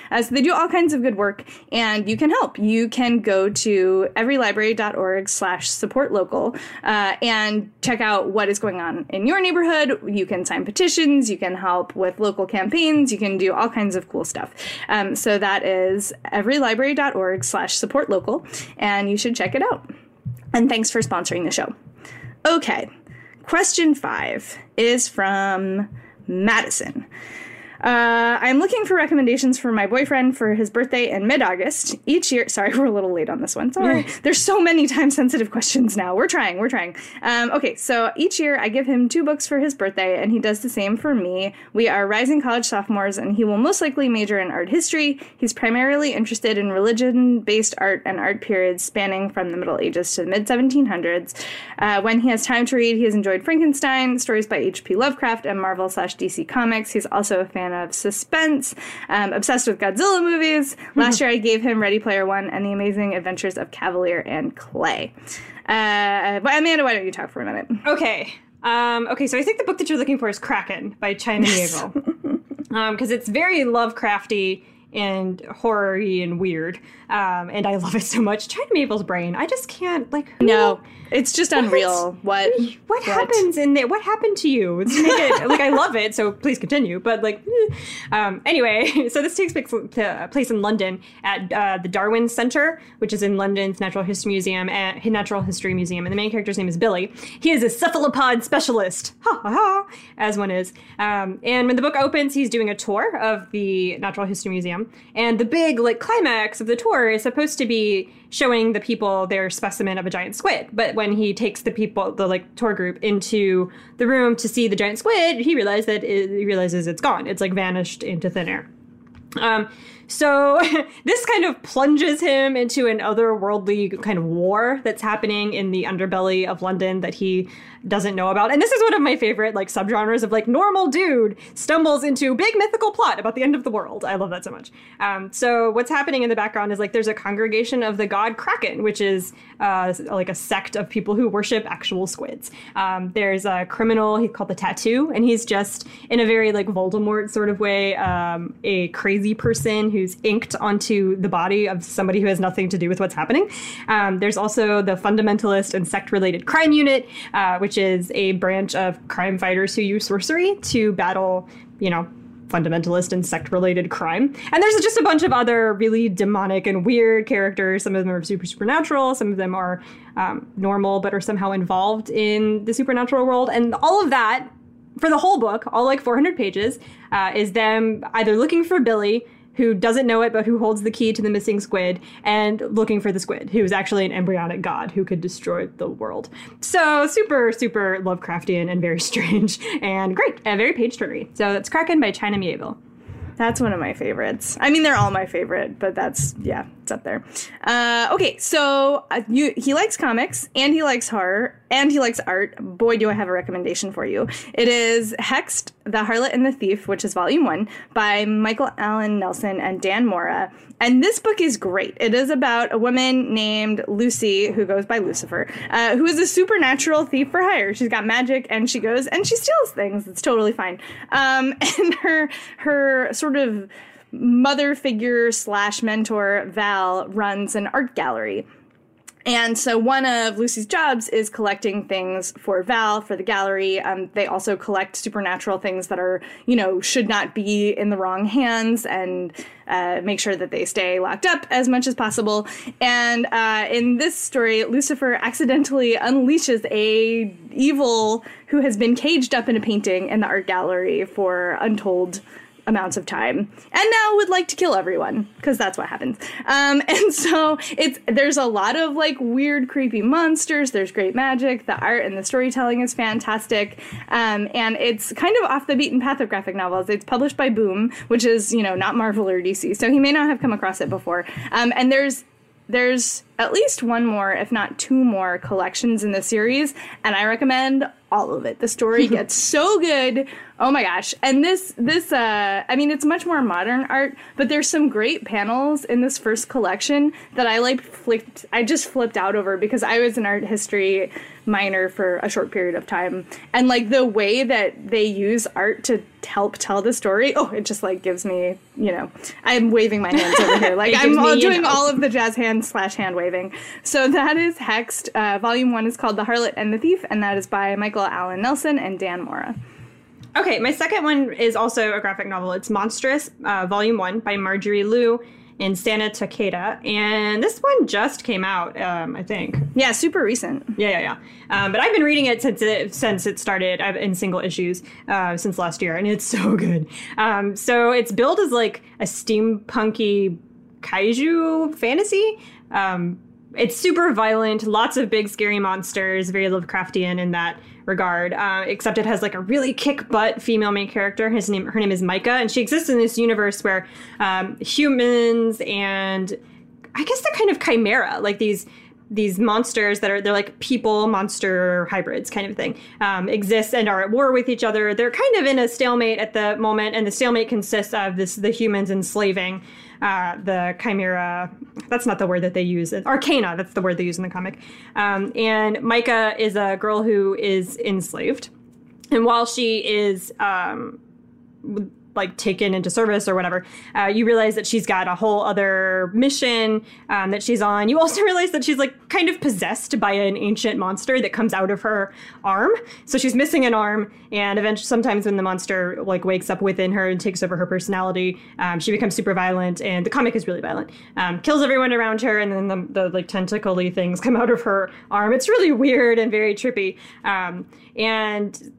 do all kinds of good work, and you can help. You can go to everylibrary.org slash support local uh, and check out what is going on in your neighborhood. You can sign petitions. You can help with local campaigns. You can do all kinds of cool stuff. Um, so that is everylibrary.org slash support local, and you should check it out. And thanks for sponsoring the show. Okay, question five is from Madison. Uh, I'm looking for recommendations for my boyfriend for his birthday in mid-August. Each year, sorry, we're a little late on this one. Sorry. There's so many time-sensitive questions now. We're trying, we're trying. Um, okay, so each year I give him two books for his birthday, and he does the same for me. We are rising college sophomores, and he will most likely major in art history. He's primarily interested in religion-based art and art periods spanning from the Middle Ages to the mid seventeen hundreds. Uh, when he has time to read, he has enjoyed Frankenstein, stories by H P Lovecraft, and Marvel slash D C Comics. He's also a fan of suspense, um, obsessed with Godzilla movies. Last year I gave him Ready Player One and The Amazing Adventures of Cavalier and Clay. Uh, but Amanda, why don't you talk for a minute? Okay. Um, okay, so I think the book that you're looking for is Kraken by China Miéville. Because um, it's very Lovecrafty and horror-y and weird. Um, and I love it so much. China Miéville's brain, I just can't, like... Who, no, it's just what unreal. What? What, what happens in there? What happened to you? It's make it, like, I love it, so please continue. But, like, um, anyway, so this takes place in London at uh, the Darwin Centre, which is in London's Natural History Museum, and Natural History Museum. And the main character's name is Billy. He is a cephalopod specialist, ha ha ha, as one is. Um, and when the book opens, he's doing a tour of the Natural History Museum. And the big, like, climax of the tour is supposed to be showing the people their specimen of a giant squid. But when he takes the people, the like tour group, into the room to see the giant squid, he realizes that it, he realizes it's gone. It's like vanished into thin air. Um, so this kind of plunges him into an otherworldly kind of war that's happening in the underbelly of London that he doesn't know about. And this is one of my favorite like subgenres of like normal dude stumbles into big mythical plot about the end of the world. I love that so much. Um, so what's happening in the background is like there's a congregation of the god Kraken, which is uh, like a sect of people who worship actual squids. Um, there's a criminal, he's called the Tattoo, and he's just in a very like Voldemort sort of way, um, a crazy person who's inked onto the body of somebody who has nothing to do with what's happening. Um, there's also the Fundamentalist and Sect-Related Crime Unit, uh, which is a branch of crime fighters who use sorcery to battle, you know, fundamentalist and sect-related crime. And there's just a bunch of other really demonic and weird characters. Some of them are super supernatural. Some of them are um, normal, but are somehow involved in the supernatural world. And all of that, for the whole book, all like four hundred pages, uh, is them either looking for Billy, who doesn't know it, but who holds the key to the missing squid, and looking for the squid, who is actually an embryonic god who could destroy the world. So super, super Lovecraftian and very strange and great. A very page-turn read. So that's Kraken by China Miéville. That's one of my favorites. I mean, they're all my favorite, but that's, yeah, it's up there. Uh, okay, so uh, you, he likes comics, and he likes horror, and he likes art. Boy, do I have a recommendation for you. It is Hexed, The Harlot and the Thief, which is volume one, by Michael Allen Nelson and Dan Mora. And this book is great. It is about a woman named Lucy, who goes by Lucifer, uh, who is a supernatural thief for hire. She's got magic, and she goes and she steals things. It's totally fine. Um, and her her sort of mother figure slash mentor, Val, runs an art gallery. And so one of Lucy's jobs is collecting things for Val, for the gallery. Um, they also collect supernatural things that are, you know, should not be in the wrong hands, and uh, make sure that they stay locked up as much as possible. And uh, in this story, Lucifer accidentally unleashes a evil who has been caged up in a painting in the art gallery for untold amounts of time, and now would like to kill everyone, because that's what happens. Um, and so it's there's a lot of like weird, creepy monsters. There's great magic. The art and the storytelling is fantastic, um, and it's kind of off the beaten path of graphic novels. It's published by Boom, which is, you know, not Marvel or D C, so he may not have come across it before. Um, and there's there's at least one more, if not two more, collections in the series, and I recommend all of it. The story gets so good. Oh my gosh. And this, this, uh, I mean, it's much more modern art, but there's some great panels in this first collection that I like flipped, I just flipped out over because I was an art history minor for a short period of time. And like the way that they use art to help tell the story, oh, it just like gives me, you know, I'm waving my hands over here. Like I'm all doing all of the jazz hand slash hand waving. So that is Hexed. Uh, volume one is called The Harlot and the Thief, and that is by Michael Allen Nelson and Dan Mora. Okay, my second one is also a graphic novel. It's Monstrous, uh, Volume one by Marjorie Liu and Sana Takeda. And this one just came out, um, I think. Yeah, super recent. Yeah, yeah, yeah. Um, but I've been reading it since it, since it started I've, in single issues uh, since last year, and it's so good. Um, so it's billed as like a steampunky kaiju fantasy. Um, it's super violent, lots of big scary monsters, very Lovecraftian in that regard, uh, except it has like a really kick-butt female main character. His name, her name is Micah, and she exists in this universe where um, humans and I guess they're kind of chimera, like these these monsters that are, they're like people monster hybrids kind of thing, um, exist and are at war with each other. They're kind of in a stalemate at the moment, and the stalemate consists of this the humans enslaving uh, the chimera. That's not the word that they use. Arcana, that's the word they use in the comic. Um, and Micah is a girl who is enslaved. And while she is um, like taken into service or whatever, uh, you realize that she's got a whole other mission um, that she's on. You also realize that she's like kind of possessed by an ancient monster that comes out of her arm. So she's missing an arm, and eventually sometimes when the monster like wakes up within her and takes over her personality, um, she becomes super violent, and the comic is really violent. Um, kills everyone around her, and then the, the like tentacle-y things come out of her arm. It's really weird and very trippy. Um, and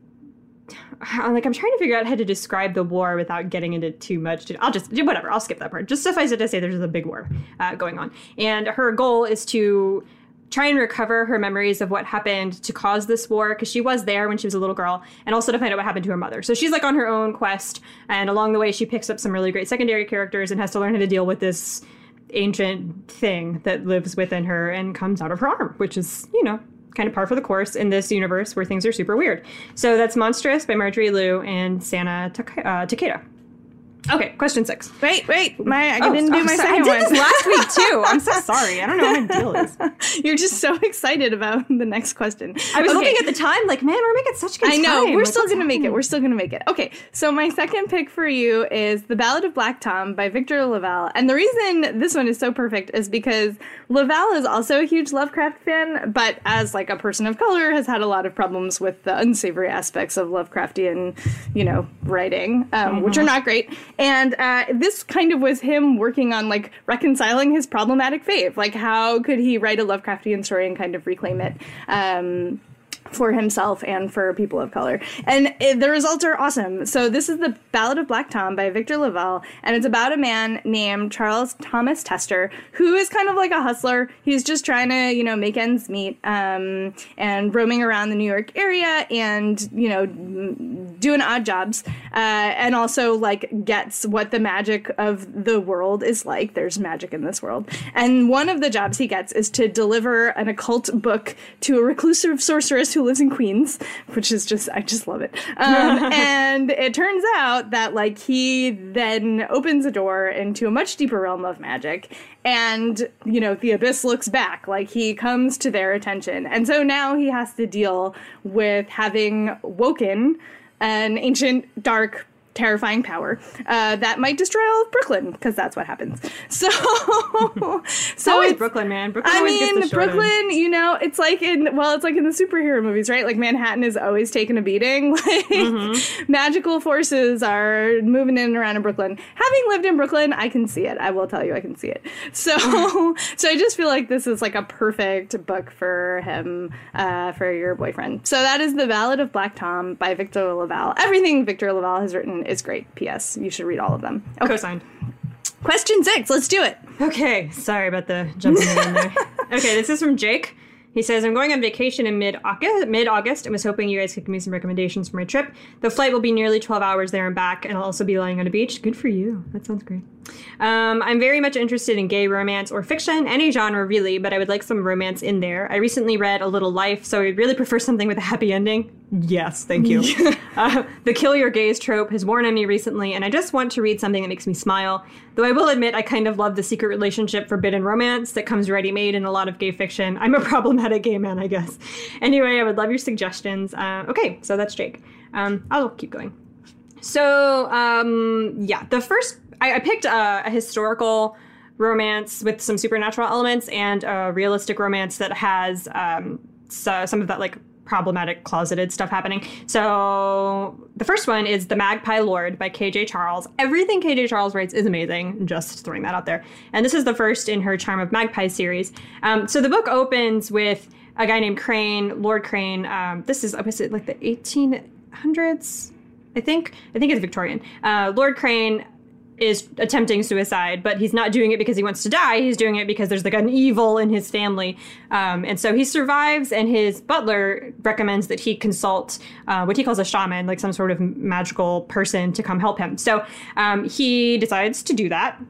like I'm trying to figure out how to describe the war without getting into too much. I'll just do whatever. I'll skip that part. Just suffice it to say there's a big war uh, going on. And her goal is to try and recover her memories of what happened to cause this war, because she was there when she was a little girl, and also to find out what happened to her mother. So she's like on her own quest, and along the way she picks up some really great secondary characters and has to learn how to deal with this ancient thing that lives within her and comes out of her arm, which is, you know, kind of par for the course in this universe where things are super weird. So that's Monstrous by Marjorie Liu and Sana Take- uh, Takeda. Okay, question six. Wait, wait, my I oh, didn't do oh, my sorry. second one. I did this last week too. I'm so sorry. I don't know what my deal is. You're just so excited about the next question. I was okay. looking at the time, like, man, we're making such good I know. time. We're like, still gonna happening? make it. We're still gonna make it. Okay, so my second pick for you is The Ballad of Black Tom by Victor LaValle. And the reason this one is so perfect is because LaValle is also a huge Lovecraft fan, but as like a person of color has had a lot of problems with the unsavory aspects of Lovecraftian, you know, writing, um, mm-hmm. which are not great. And uh, this kind of was him working on like reconciling his problematic faith. Like, how could he write a Lovecraftian story and kind of reclaim it um, for himself and for people of color? And it, the results are awesome. So this is The Ballad of Black Tom by Victor LaValle, and it's about a man named Charles Thomas Tester, who is kind of like a hustler. He's just trying to, you know, make ends meet, um, and roaming around the New York area and, you know, doing odd jobs, uh, and also like gets what the magic of the world is like. There's magic in this world. And one of the jobs he gets is to deliver an occult book to a reclusive sorceress who lives in Queens, which is just, I just love it. Um, and it turns out that like he then opens a door into a much deeper realm of magic, and, you know, the abyss looks back, like he comes to their attention. And so now he has to deal with having woken an ancient, dark, terrifying power uh, that might destroy all of Brooklyn, because that's what happens. So, so always it's Brooklyn, man. Brooklyn I always mean, gets the short Brooklyn. end. You know, it's like in well, it's like in the superhero movies, right? Like Manhattan is always taking a beating. Like mm-hmm. magical forces are moving in and around in Brooklyn. Having lived in Brooklyn, I can see it. I will tell you, I can see it. So, so I just feel like this is like a perfect book for him, uh, for your boyfriend. So that is The Ballad of Black Tom by Victor LaValle. Everything Victor LaValle has written is great. P S. You should read all of them. Okay. Co-signed. Question six. Let's do it. Okay. Sorry about the jumping in there. Okay, this is from Jake. He says, I'm going on vacation in mid-August, mid-August and was hoping you guys could give me some recommendations for my trip. The flight will be nearly twelve hours there and back, and I'll also be lying on a beach. Good for you. That sounds great. Um, I'm very much interested in gay romance or fiction, any genre really, but I would like some romance in there. I recently read A Little Life, so I would really prefer something with a happy ending. Yes, thank you. uh, the kill your gays trope has worn on me recently, and I just want to read something that makes me smile. Though I will admit I kind of love the secret relationship forbidden romance that comes ready-made in a lot of gay fiction. I'm a problematic gay man, I guess. Anyway, I would love your suggestions. Uh, okay, so that's Jake. Um, I'll keep going. So, um, yeah, the first... I, I picked a, a historical romance with some supernatural elements and a realistic romance that has um, so, some of that, like, problematic closeted stuff happening. So the first one is The Magpie Lord by K J Charles. Everything K J Charles writes is amazing. Just throwing that out there. And this is the first in her Charm of Magpie series. Um, so the book opens with a guy named Crane, Lord Crane. Um, this is, was it like the eighteen hundreds? I think. I think it's Victorian. Uh, Lord Crane is attempting suicide, but he's not doing it because he wants to die. He's doing it because there's like an evil in his family. Um, and so he survives, and his butler recommends that he consult uh, what he calls a shaman, like some sort of magical person to come help him. So um, he decides to do that.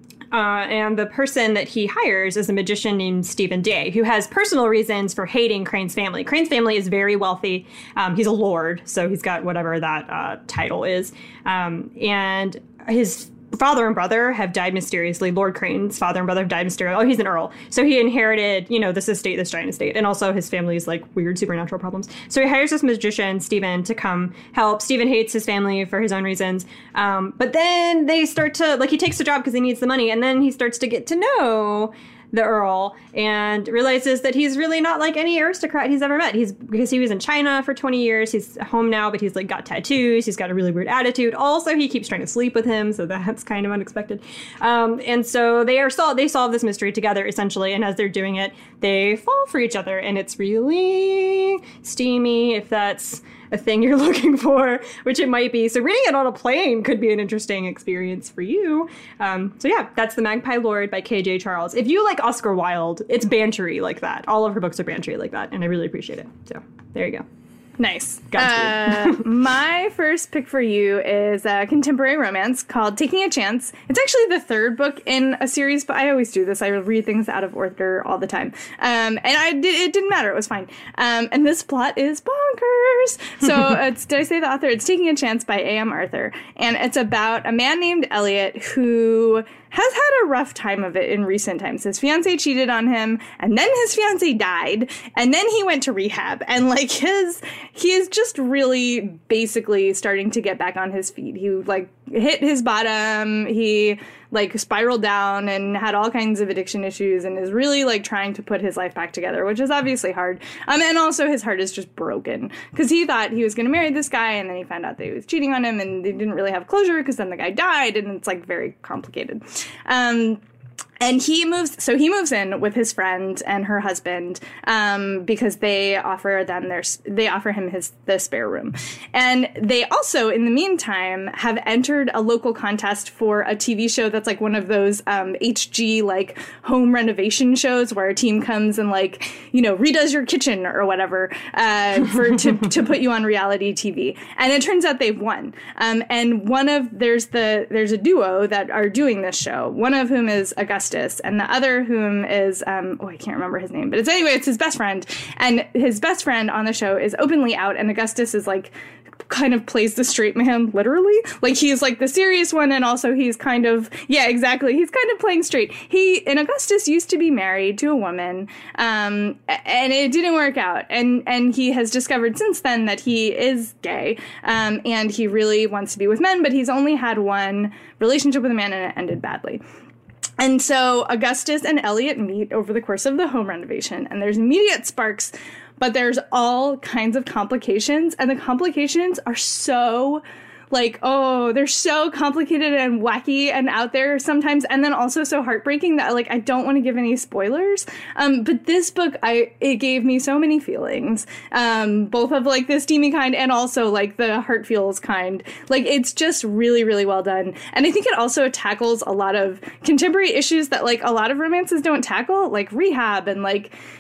Uh, and the person that he hires is a magician named Stephen Day, who has personal reasons for hating Crane's family. Crane's family is very wealthy. Um, he's a lord, so he's got whatever that uh, title is. Um, and his father and brother have died mysteriously. Lord Crane's father and brother have died mysteriously. Oh, he's an earl. So he inherited, you know, this estate, this giant estate. And also his family's like weird supernatural problems. So he hires this magician, Stephen, to come help. Stephen hates his family for his own reasons. Um, but then they start to, like, he takes the job because he needs the money. And then he starts to get to know the Earl and realizes that he's really not like any aristocrat he's ever met. He's because he was in China for twenty years. He's home now, but he's like got tattoos. He's got a really weird attitude. Also, he keeps trying to sleep with him, so that's kind of unexpected. Um, and so they are sol- they solve this mystery together essentially. And as they're doing it, they fall for each other, and it's really steamy, if that's a thing you're looking for, which it might be. So reading it on a plane could be an interesting experience for you. Um, so yeah, that's The Magpie Lord by K J Charles. If you like Oscar Wilde, it's bantery like that. All of her books are bantery like that, and I really appreciate it. So there you go. Nice. Uh, my first pick for you is a contemporary romance called Taking a Chance. It's actually the third book in a series, but I always do this. I read things out of order all the time. Um, and I did, it didn't matter. It was fine. Um, and this plot is bonkers. So it's, did I say the author? It's Taking a Chance by A M Arthur. And it's about a man named Elliot who has had a rough time of it in recent times. His fiance cheated on him, and then his fiance died, and then he went to rehab, and like his, he is just really basically starting to get back on his feet. He like hit his bottom, he like spiraled down and had all kinds of addiction issues, and is really like trying to put his life back together, which is obviously hard. Um, and also his heart is just broken because he thought he was going to marry this guy, and then he found out that he was cheating on him, and they didn't really have closure because then the guy died, and it's like very complicated. Um, And he moves, so he moves in with his friend and her husband, um, because they offer them their, they offer him his, the spare room. And they also, in the meantime, have entered a local contest for a T V show that's like one of those, um, H G, like, home renovation shows where a team comes and, like, you know, redoes your kitchen or whatever, uh, for, to, to put you on reality T V. And it turns out they've won. Um, and one of, there's the, there's a duo that are doing this show, one of whom is Augustus, and the other whom is, um, oh, I can't remember his name, but it's anyway, it's his best friend. And his best friend on the show is openly out, and Augustus is like, kind of plays the straight man, literally. Like, he's like the serious one, and also he's kind of, yeah, exactly. He's kind of playing straight. He, and Augustus used to be married to a woman, um, and it didn't work out. And, and he has discovered since then that he is gay, um, and he really wants to be with men, but he's only had one relationship with a man, and it ended badly. And so Augustus and Elliot meet over the course of the home renovation, and there's immediate sparks, but there's all kinds of complications, and the complications are so, like, oh, they're so complicated and wacky and out there sometimes, and then also so heartbreaking that, like, I don't want to give any spoilers. Um, but this book, I it gave me so many feelings, um, both of, like, the steamy kind and also, like, the heart feels kind. Like, it's just really, really well done. And I think it also tackles a lot of contemporary issues that, like, a lot of romances don't tackle, like rehab and, like,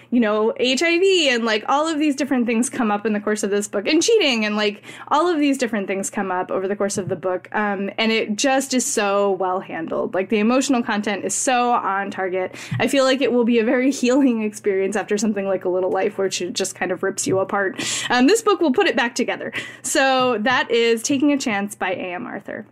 you know, H I V and like all of these different things come up in the course of this book, and cheating and like all of these different things come up over the course of the book. Um, and it just is so well handled. Like the emotional content is so on target. I feel like it will be a very healing experience after something like A Little Life, which it just kind of rips you apart. Um, this book will put it back together. So that is Taking a Chance by A M. Arthur.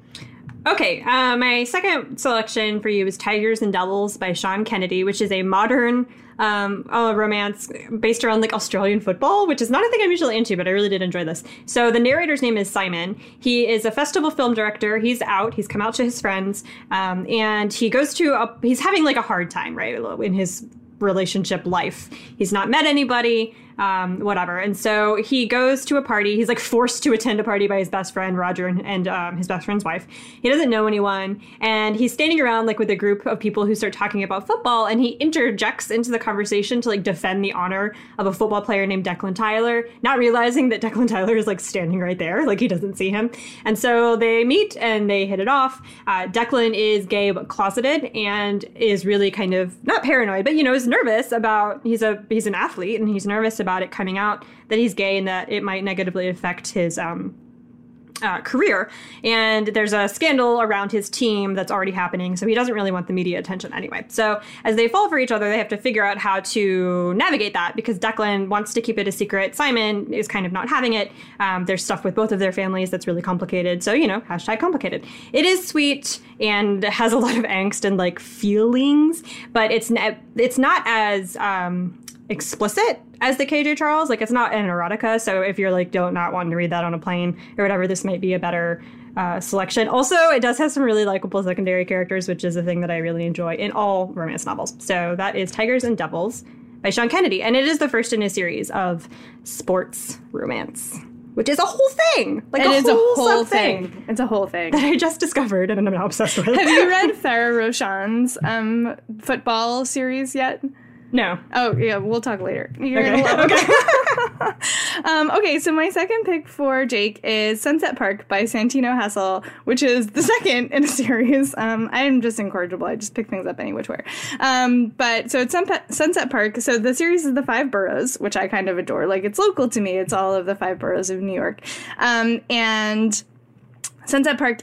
Okay, uh, my second selection for you is Tigers and Devils by Sean Kennedy, which is a modern um, uh, romance based around like Australian football, which is not a thing I'm usually into, but I really did enjoy this. So the narrator's name is Simon. He is a festival film director. He's out. He's come out to his friends, um, and he goes to a, he's having like a hard time, right, in his relationship life. He's not met anybody, um, whatever. And so he goes to a party. He's like forced to attend a party by his best friend, Roger, and, and um, his best friend's wife. He doesn't know anyone. And he's standing around like with a group of people who start talking about football. And he interjects into the conversation to like defend the honor of a football player named Declan Tyler, not realizing that Declan Tyler is like standing right there. Like he doesn't see him. And so they meet and they hit it off. Uh, Declan is gay but closeted and is really kind of not paranoid, but, you know, is nervous about he's a he's an athlete and he's nervous about it coming out that he's gay and that it might negatively affect his um uh, career. And there's a scandal around his team that's already happening, so he doesn't really want the media attention anyway. So as they fall for each other, they have to figure out how to navigate that, because Declan wants to keep it a secret. Simon is kind of not having it. Um, there's stuff with both of their families that's really complicated. So, you know, hashtag complicated. It is sweet and has a lot of angst and like feelings, but it's ne- it's not as um, explicit as the K J Charles. Like, it's not an erotica, so if you're like don't not wanting to read that on a plane or whatever, this might be a better uh, selection. Also, it does have some really likable secondary characters, which is a thing that I really enjoy in all romance novels. So that is Tigers and Devils by Sean Kennedy, and it is the first in a series of sports romance, which is a whole thing. Like, it a is whole, a whole thing. thing. It's a whole thing that I just discovered and I'm now obsessed with. Have you read Farrah Roshan's um, football series yet? No. Oh, yeah, we'll talk later. You're Okay. gonna love Okay. it. um, okay, so my second pick for Jake is Sunset Park by Santino Hassel, which is the second in a series. Um, I am just incorrigible. I just pick things up any which way. Um, but so it's Sun- Sunset Park. So the series is the five boroughs, which I kind of adore. Like, it's local to me. It's all of the five boroughs of New York. Um, and Sunset Park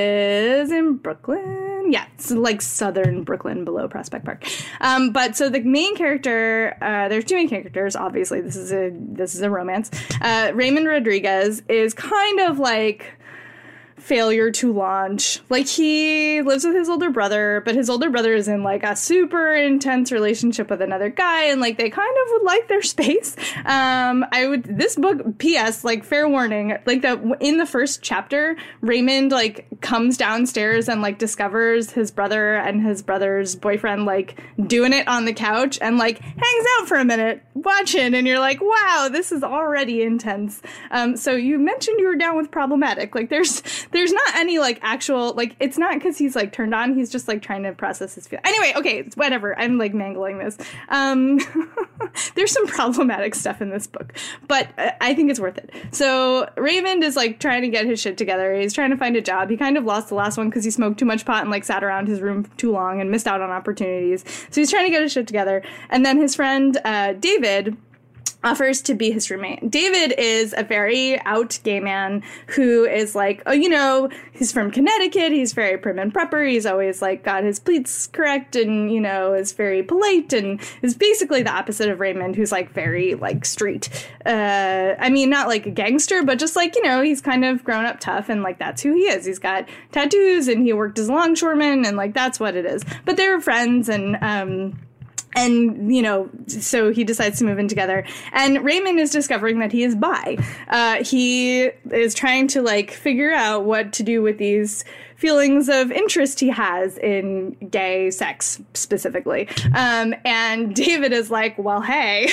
is in Brooklyn. Yeah, it's like southern Brooklyn below Prospect Park. Um, but so the main character, uh, there's two main characters. Obviously, this is a this is a romance. Uh, Raymond Rodriguez is kind of like failure to launch. Like, he lives with his older brother, but his older brother is in like a super intense relationship with another guy, and like they kind of would like their space. Um, I would this book. P S. Like, fair warning. Like, that in the first chapter, Raymond like comes downstairs and like discovers his brother and his brother's boyfriend like doing it on the couch, and like hangs out for a minute watching, and you're like, wow, this is already intense. Um, so you mentioned you were down with problematic. Like, there's There's not any, like, actual, like, it's not because he's, like, turned on. He's just, like, trying to process his feelings. Anyway, okay, it's whatever. I'm, like, mangling this. Um, there's some problematic stuff in this book, but I think it's worth it. So Raymond is, like, trying to get his shit together. He's trying to find a job. He kind of lost the last one because he smoked too much pot and, like, sat around his room too long and missed out on opportunities. So he's trying to get his shit together. And then his friend, uh, David, offers to be his roommate. David is a very out gay man who is like, oh, you know, he's from Connecticut. He's very prim and proper. He's always like got his pleats correct and, you know, is very polite and is basically the opposite of Raymond, who's like very like street. Uh, I mean, not like a gangster, but just like, you know, he's kind of grown up tough and like that's who he is. He's got tattoos and he worked as a longshoreman and like that's what it is. But they were friends and, um, And, you know, so he decides to move in together. And Raymond is discovering that he is bi. Uh, he is trying to, like, figure out what to do with these feelings of interest he has in gay sex, specifically. Um, and David is like, well, hey,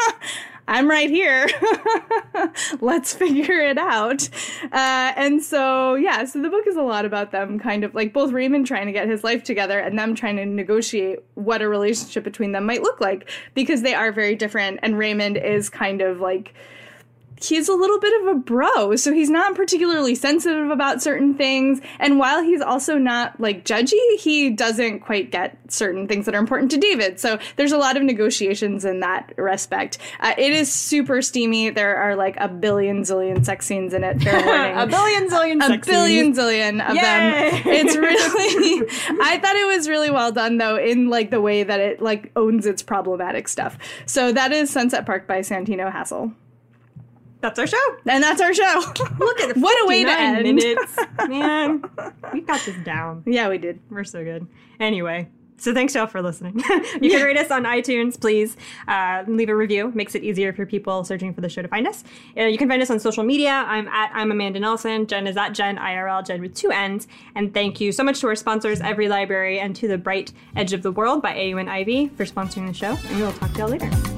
I'm right here. Let's figure it out. Uh, and so, yeah, so the book is a lot about them kind of like both Raymond trying to get his life together and them trying to negotiate what a relationship between them might look like, because they are very different. And Raymond is kind of like he's a little bit of a bro, so he's not particularly sensitive about certain things. And while he's also not like judgy, he doesn't quite get certain things that are important to David. So there's a lot of negotiations in that respect. Uh, it is super steamy. There are like a billion zillion sex scenes in it. Fair warning. a billion zillion a sex billion scenes. zillion of Yay! them. It's really, I thought it was really well done though, in like the way that it like owns its problematic stuff. So that is Sunset Park by Santino Hassel. That's our show. And that's our show. Look at what a way to end. Minutes. Man, we got this down. Yeah, we did. We're so good. Anyway, so thanks y'all for listening. You can rate us on iTunes, please. Uh, leave a review. Makes it easier for people searching for the show to find us. Uh, you can find us on social media. I'm at I'm Amanda Nelson. Jen is at Jen I R L, Jen with two N's. And thank you so much to our sponsors, Every Library, and to The Bright Edge of the World by A U N Ivy for sponsoring the show. And we will talk to y'all later.